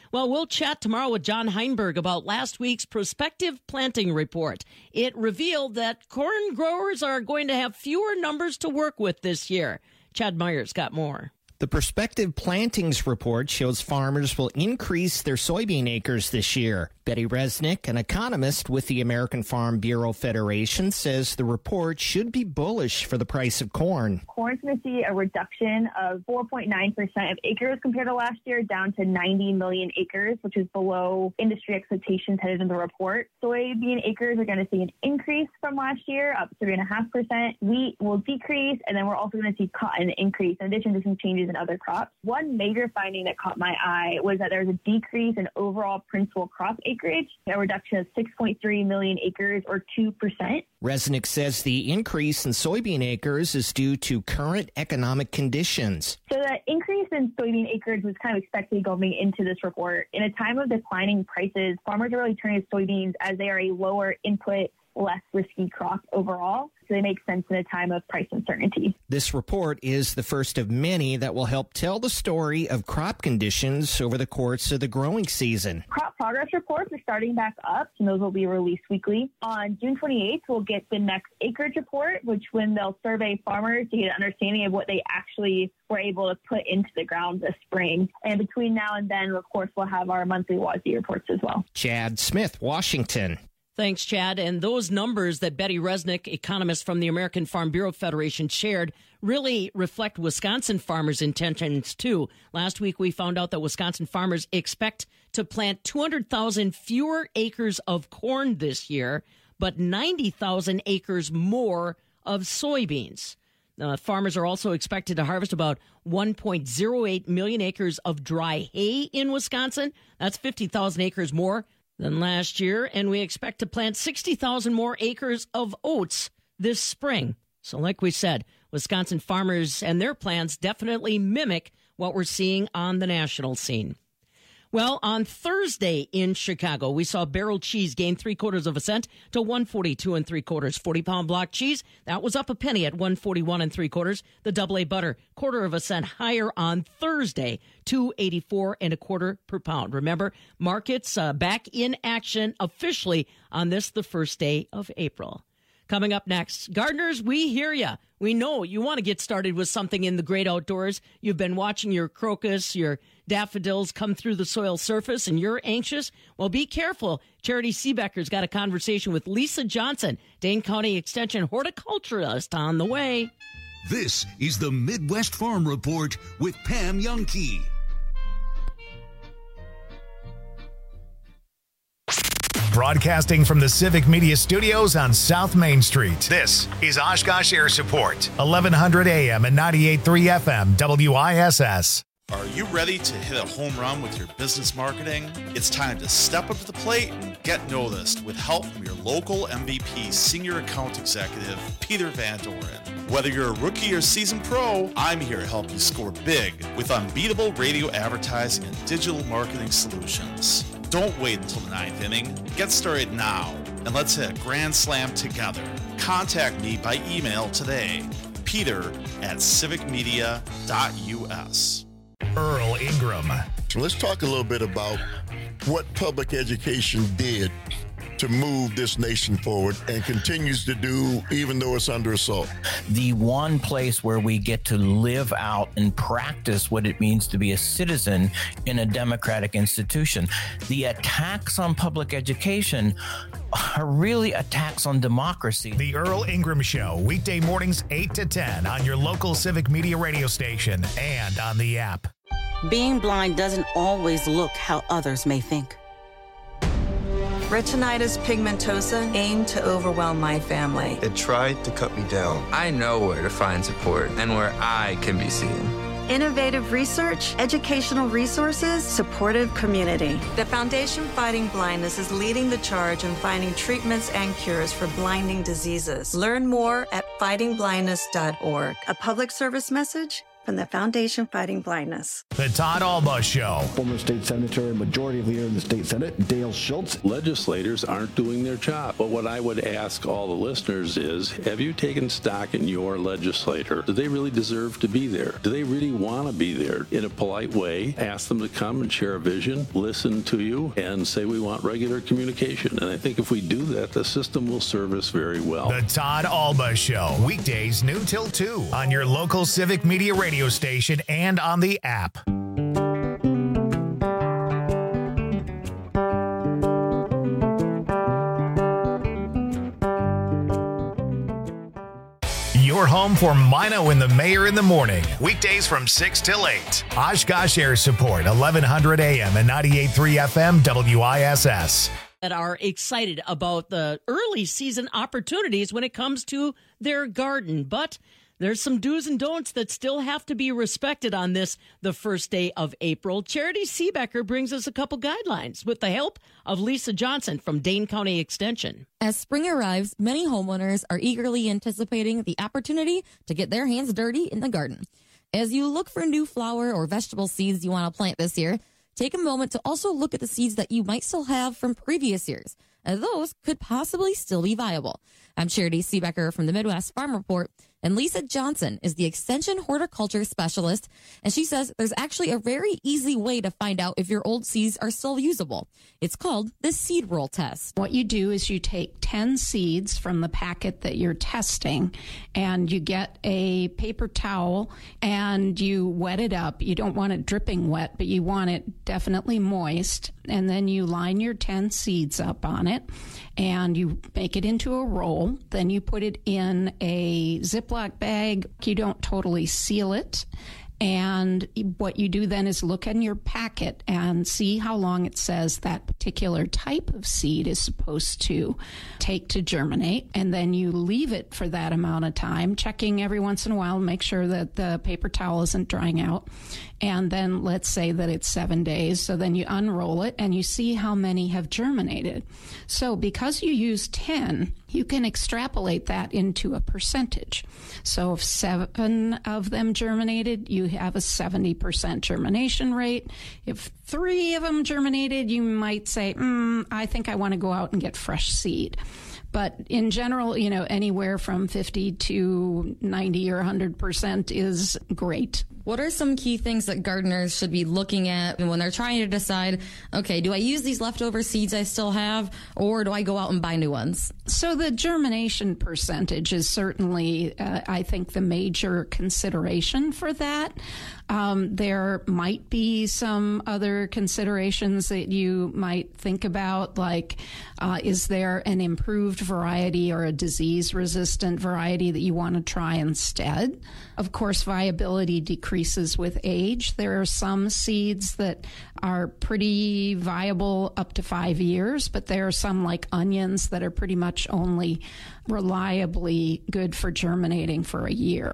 Speaker 3: Well, we'll chat tomorrow with John Heinberg about last week's prospective planting report. It revealed that corn growers are going to have fewer numbers to work with this year. Chad Myers got more.
Speaker 8: The prospective plantings report shows farmers will increase their soybean acres this year. Betty Resnick, an economist with the American Farm Bureau Federation, says the report should be bullish for the price of corn.
Speaker 9: Corn's going to see a reduction of four point nine percent of acres compared to last year, down to ninety million acres, which is below industry expectations headed in the report. Soybean acres are going to see an increase from last year, up three point five percent. Wheat will decrease, and then we're also going to see cotton increase, in addition to some changes in other crops. One major finding that caught my eye was that there's a decrease in overall principal crop acreage, a reduction of six point three million acres, or two percent.
Speaker 8: Resnick says the increase in soybean acres is due to current economic conditions.
Speaker 9: So the increase in soybean acres was kind of expected going into this report. In a time of declining prices, farmers are really turning to soybeans as they are a lower input, less risky crop overall. So they make sense in a time of price uncertainty.
Speaker 8: This report is the first of many that will help tell the story of crop conditions over the course of the growing season.
Speaker 9: Crop progress reports are starting back up, and those will be released weekly. On June twenty-eighth, we'll get the next acreage report, which when they'll survey farmers to get an understanding of what they actually were able to put into the ground this spring. And between now and then, of course, we'll have our monthly W A S D reports as well.
Speaker 8: Chad Smith, Washington.
Speaker 3: Thanks, Chad. And those numbers that Betty Resnick, economist from the American Farm Bureau Federation, shared really reflect Wisconsin farmers' intentions, too. Last week, we found out that Wisconsin farmers expect to plant two hundred thousand fewer acres of corn this year, but ninety thousand acres more of soybeans. Uh, farmers are also expected to harvest about one point oh eight million acres of dry hay in Wisconsin. That's fifty thousand acres more than last year, and we expect to plant sixty thousand more acres of oats this spring. So like we said, Wisconsin farmers and their plans definitely mimic what we're seeing on the national scene. Well, on Thursday in Chicago, we saw barrel cheese gain three quarters of a cent to one forty-two and three quarters. forty pound block cheese, that was up a penny at one forty-one and three quarters. The double A butter, quarter of a cent higher on Thursday, two eighty-four and a quarter per pound. Remember, markets uh, back in action officially on this, the first day of April. Coming up next, gardeners, we hear ya. We know you want to get started with something in the great outdoors. You've been watching your crocus, your daffodils come through the soil surface, and you're anxious? Well, be careful. Charity Seebecker's got a conversation with Lisa Johnson, Dane County Extension horticulturist, on the way.
Speaker 2: This is the Midwest Farm Report with Pam Youngkey.
Speaker 1: Broadcasting from the Civic Media Studios on South Main Street. This is Oshkosh Air Support, eleven hundred A M and ninety-eight point three F M, W I S S.
Speaker 10: Are you ready to hit a home run with your business marketing? It's time to step up to the plate and get noticed with help from your local M V P Senior Account Executive, Peter Van Doren. Whether you're a rookie or seasoned pro, I'm here to help you score big with unbeatable radio advertising and digital marketing solutions. Don't wait until the ninth inning. Get started now, and let's hit a grand slam together. Contact me by email today, peter at civic media dot U S.
Speaker 1: Earl Ingram.
Speaker 14: So let's talk a little bit about what public education did to move this nation forward and continues to do even though it's under assault.
Speaker 15: The one place where we get to live out and practice what it means to be a citizen in a democratic institution. The attacks on public education are really attacks on democracy.
Speaker 1: The Earl Ingram Show, weekday mornings eight to ten on your local Civic Media radio station and on the app.
Speaker 21: Being blind doesn't always look how others may think.
Speaker 22: Retinitis pigmentosa aimed to overwhelm my family.
Speaker 23: It tried to cut me down. I know where to find support and where I can be seen.
Speaker 22: Innovative research, educational resources, supportive community. The Foundation Fighting Blindness is leading the charge in finding treatments and cures for blinding diseases. Learn more at fighting blindness dot org. A public service message from the Foundation Fighting Blindness.
Speaker 1: The Todd Alba Show.
Speaker 12: Former state senator and majority leader in the state Senate, Dale Schultz.
Speaker 13: Legislators aren't doing their job. But what I would ask all the listeners is, have you taken stock in your legislator? Do they really deserve to be there? Do they really want to be there? In a polite way, ask them to come and share a vision, listen to you, and say we want regular communication. And I think if we do that, the system will serve us very well.
Speaker 1: The Todd Alba Show, weekdays noon till two on your local Civic Media radio station and on the app. Your home for Mino and the Mayor in the morning. Weekdays from six till eight. Oshkosh Air Support, eleven hundred A M and ninety-eight point three F M W I S S.
Speaker 3: That are excited about the early season opportunities when it comes to their garden. But there's some do's and don'ts that still have to be respected on this, the first day of April. Charity Seebecker brings us a couple guidelines with the help of Lisa Johnson from Dane County Extension.
Speaker 11: As spring arrives, many homeowners are eagerly anticipating the opportunity to get their hands dirty in the garden. As you look for new flower or vegetable seeds you want to plant this year, take a moment to also look at the seeds that you might still have from previous years, as those could possibly still be viable. I'm Charity Seebecker from the Midwest Farm Report, and Lisa Johnson is the Extension Horticulture Specialist, and she says there's actually a very easy way to find out if your old seeds are still usable. It's called the seed roll test.
Speaker 16: What you do is you take ten seeds from the packet that you're testing, and you get a paper towel, and you wet it up. You don't want it dripping wet, but you want it definitely moist, and then you line your ten seeds up on it, and you make it into a roll. Then you put it in a Ziploc bag. You don't totally seal it. And what you do then is look in your packet and see how long it says that particular type of seed is supposed to take to germinate. And then you leave it for that amount of time, checking every once in a while to make sure that the paper towel isn't drying out. And then let's say that it's seven days. So then you unroll it and you see how many have germinated. So because you use ten, you can extrapolate that into a percentage. So if seven of them germinated, you have a seventy percent germination rate. If three of them germinated, you might say, mm, I think I want to go out and get fresh seed. But in general, you know, anywhere from fifty to ninety or one hundred percent is great.
Speaker 11: What are some key things that gardeners should be looking at when they're trying to decide, okay, do I use these leftover seeds I still have, or do I go out and buy new ones?
Speaker 16: So the germination percentage is certainly, uh, I think, the major consideration for that. Um, there might be some other considerations that you might think about, like uh, is there an improved variety or a disease-resistant variety that you want to try instead? Of course, viability decreases with age. There are some seeds that are pretty viable up to five years, but there are some like onions that are pretty much only reliably good for germinating for a year.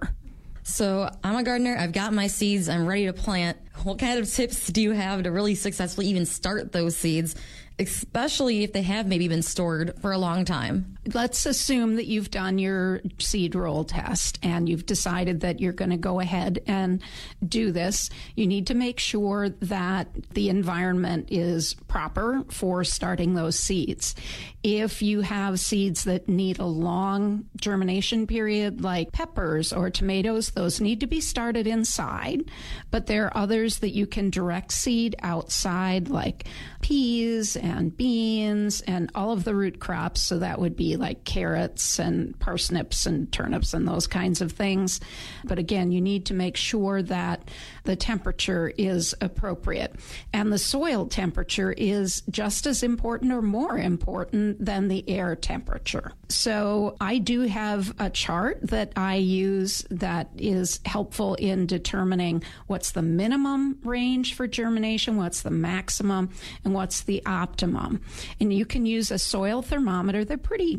Speaker 11: So I'm a gardener. I've got my seeds. I'm ready to plant. What kind of tips do you have to really successfully even start those seeds, especially if they have maybe been stored for a long time?
Speaker 16: Let's assume that you've done your seed roll test and you've decided that you're going to go ahead and do this. You need to make sure that the environment is proper for starting those seeds. If you have seeds that need a long germination period, like peppers or tomatoes, those need to be started inside. But there are others that you can direct seed outside, like peas and beans and all of the root crops. So that would be like carrots and parsnips and turnips and those kinds of things. But again, you need to make sure that the temperature is appropriate. And the soil temperature is just as important or more important than the air temperature. So I do have a chart that I use that is helpful in determining what's the minimum range for germination, what's the maximum, and what's the optimum. And you can use a soil thermometer. They're pretty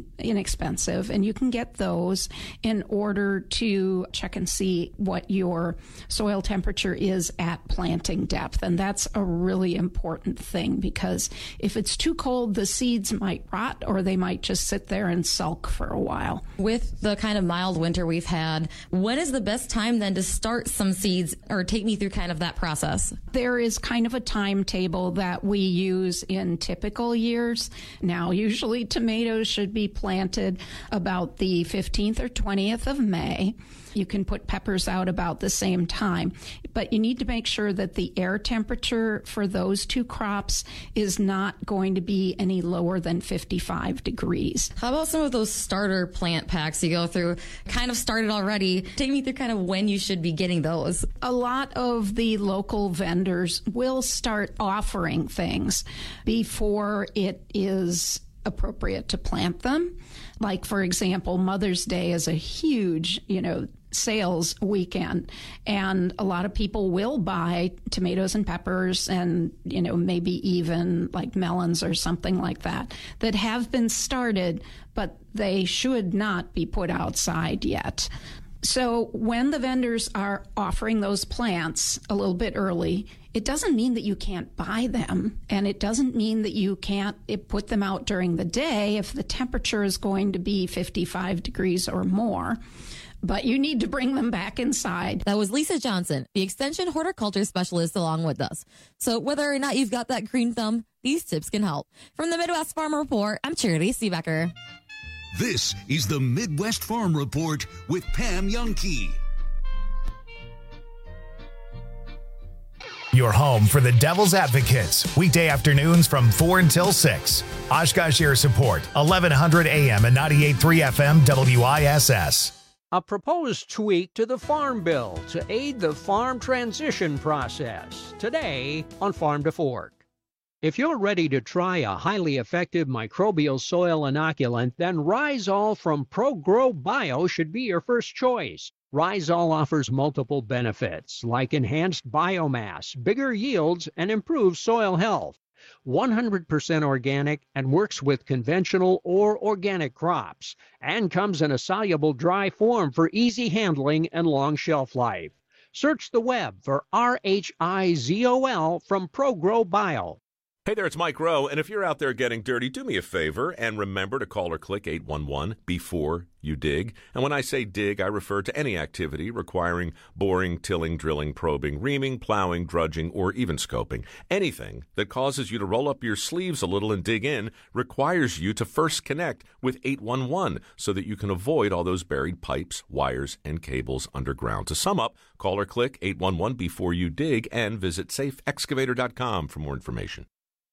Speaker 16: inexpensive, and you can get those in order to check and see what your soil temperature is at planting depth. And that's a really important thing, because if it's too cold, the seeds might rot or they might just sit there and sulk for a while.
Speaker 11: With the kind of mild winter we've had, when is the best time then to start some seeds, or take me through kind of that process?
Speaker 16: There is kind of a timetable that we use in typical years. Now, usually tomatoes should be planted about the fifteenth or twentieth of May. You can put peppers out about the same time, but you need to make sure that the air temperature for those two crops is not going to be any lower than fifty-five degrees.
Speaker 11: How about some of those starter plant packs you go through? Kind of started already. Take me through kind of when you should be getting those.
Speaker 16: A lot of the local vendors will start offering things before it is appropriate to plant them. Like, for example, Mother's Day is a huge, you know, sales weekend, and a lot of people will buy tomatoes and peppers and, you know, maybe even like melons or something like that that have been started, but they should not be put outside yet. So when the vendors are offering those plants a little bit early, it doesn't mean that you can't buy them, and it doesn't mean that you can't put them out during the day if the temperature is going to be fifty-five degrees or more. But you need to bring them back inside.
Speaker 11: That was Lisa Johnson, the Extension Horticulture Specialist, along with us. So whether or not you've got that green thumb, these tips can help. From the Midwest Farm Report, I'm Charity Seebecker.
Speaker 2: This is the Midwest Farm Report with Pam Youngkey.
Speaker 1: Your home for the Devil's Advocates, weekday afternoons from four until six. Oshkosh Air Support, eleven hundred A M and ninety-eight point three F M W I S S.
Speaker 17: A proposed tweak to the Farm Bill to aid the farm transition process. Today on Farm to Fork. If you're ready to try a highly effective microbial soil inoculant, then Rhizol from ProGrow Bio should be your first choice. Rhizol offers multiple benefits like enhanced biomass, bigger yields, and improved soil health. one hundred percent organic and works with conventional or organic crops, and comes in a soluble dry form for easy handling and long shelf life. Search the web for R H I Z O L from ProGrow Bio.
Speaker 18: Hey there, it's Mike Rowe, and if you're out there getting dirty, do me a favor and remember to call or click eight one one before you dig. And when I say dig, I refer to any activity requiring boring, tilling, drilling, probing, reaming, plowing, drudging, or even scoping. Anything that causes you to roll up your sleeves a little and dig in requires you to first connect with eight one one so that you can avoid all those buried pipes, wires, and cables underground. To sum up, call or click eight one one before you dig and visit safe excavator dot com for more information.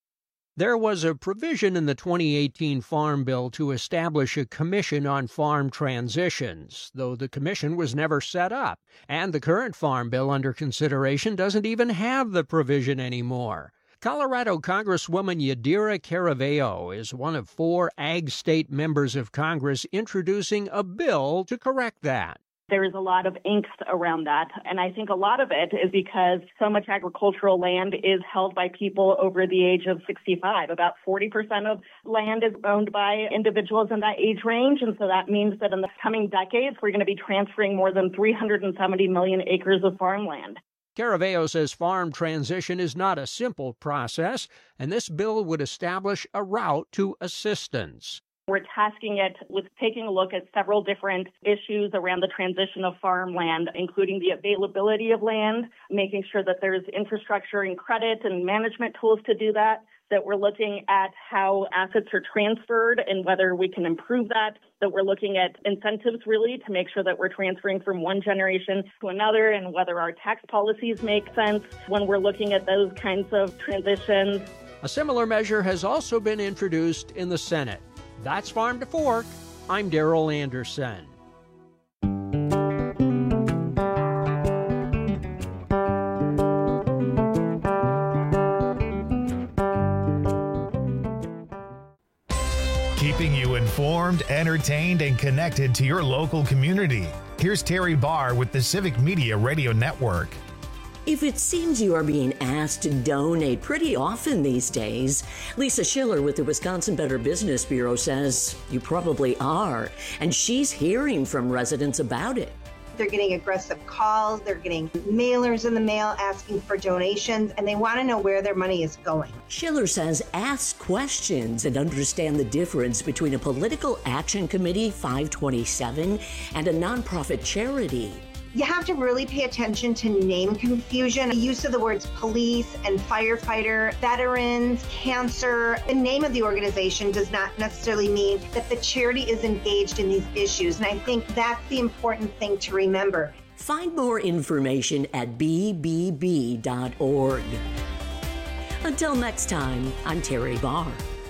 Speaker 17: There was a provision in the twenty eighteen Farm Bill to establish a commission on farm transitions, though the commission was never set up, and the current Farm Bill under consideration doesn't even have the provision anymore. Colorado Congresswoman Yadira Caraveo is one of four Ag State members of Congress introducing a bill to correct that.
Speaker 19: There is a lot of angst around that, and I think a lot of it is because so much agricultural land is held by people over the age of sixty-five. About forty percent of land is owned by individuals in that age range, and so that means that in the coming decades, we're going to be transferring more than three hundred seventy million acres of farmland.
Speaker 17: Caraveo says farm transition is not a simple process, and this bill would establish a route to assistance.
Speaker 19: We're tasking it with taking a look at several different issues around the transition of farmland, including the availability of land, making sure that there's infrastructure and credit and management tools to do that, that we're looking at how assets are transferred and whether we can improve that, that we're looking at incentives really to make sure that we're transferring from one generation to another, and whether our tax policies make sense when we're looking at those kinds of transitions.
Speaker 17: A similar measure has also been introduced in the Senate. That's Farm to Fork. I'm Darrell Anderson.
Speaker 1: Keeping you informed, entertained, and connected to your local community. Here's Terry Barr with the Civic Media Radio Network.
Speaker 4: If it seems you are being asked to donate pretty often these days, Lisa Schiller with the Wisconsin Better Business Bureau says you probably are, and she's hearing from residents about it.
Speaker 6: They're getting aggressive calls, they're getting mailers in the mail asking for donations, and they want to know where their money is going.
Speaker 4: Schiller says ask questions and understand the difference between a political action committee, five twenty-seven, and a nonprofit charity.
Speaker 6: You have to really pay attention to name confusion. The use of the words police and firefighter, veterans, cancer. The name of the organization does not necessarily mean that the charity is engaged in these issues. And I think that's the important thing to remember.
Speaker 4: Find more information at b b b dot org. Until next time, I'm Terry Barr.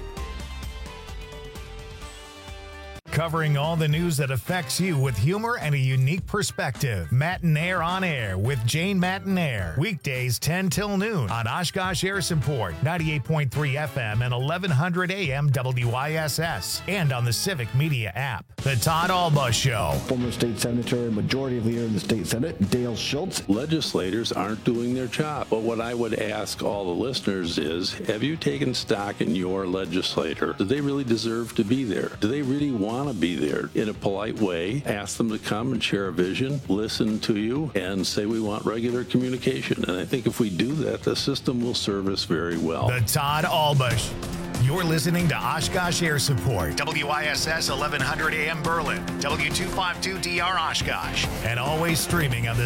Speaker 1: Covering all the news that affects you with humor and a unique perspective. Matinaire on Air with Jane Matinaire. Weekdays ten till noon on Oshkosh Air Support, ninety-eight point three F M and eleven hundred A M W I S S. And on the Civic Media app. The Todd Alba Show.
Speaker 12: Former state senator and majority leader in the state Senate, Dale Schultz.
Speaker 13: Legislators aren't doing their job. But what I would ask all the listeners is, have you taken stock in your legislator? Do they really deserve to be there? Do they really want to be there? In a polite way, ask them to come and share a vision, listen to you, and say we want regular communication. And I think if we do that, the system will serve us very well.
Speaker 1: The Todd Alba Show. You're listening to Oshkosh Air Support, W I S S eleven hundred A M Berlin, W two fifty-two D R Oshkosh, and always streaming on the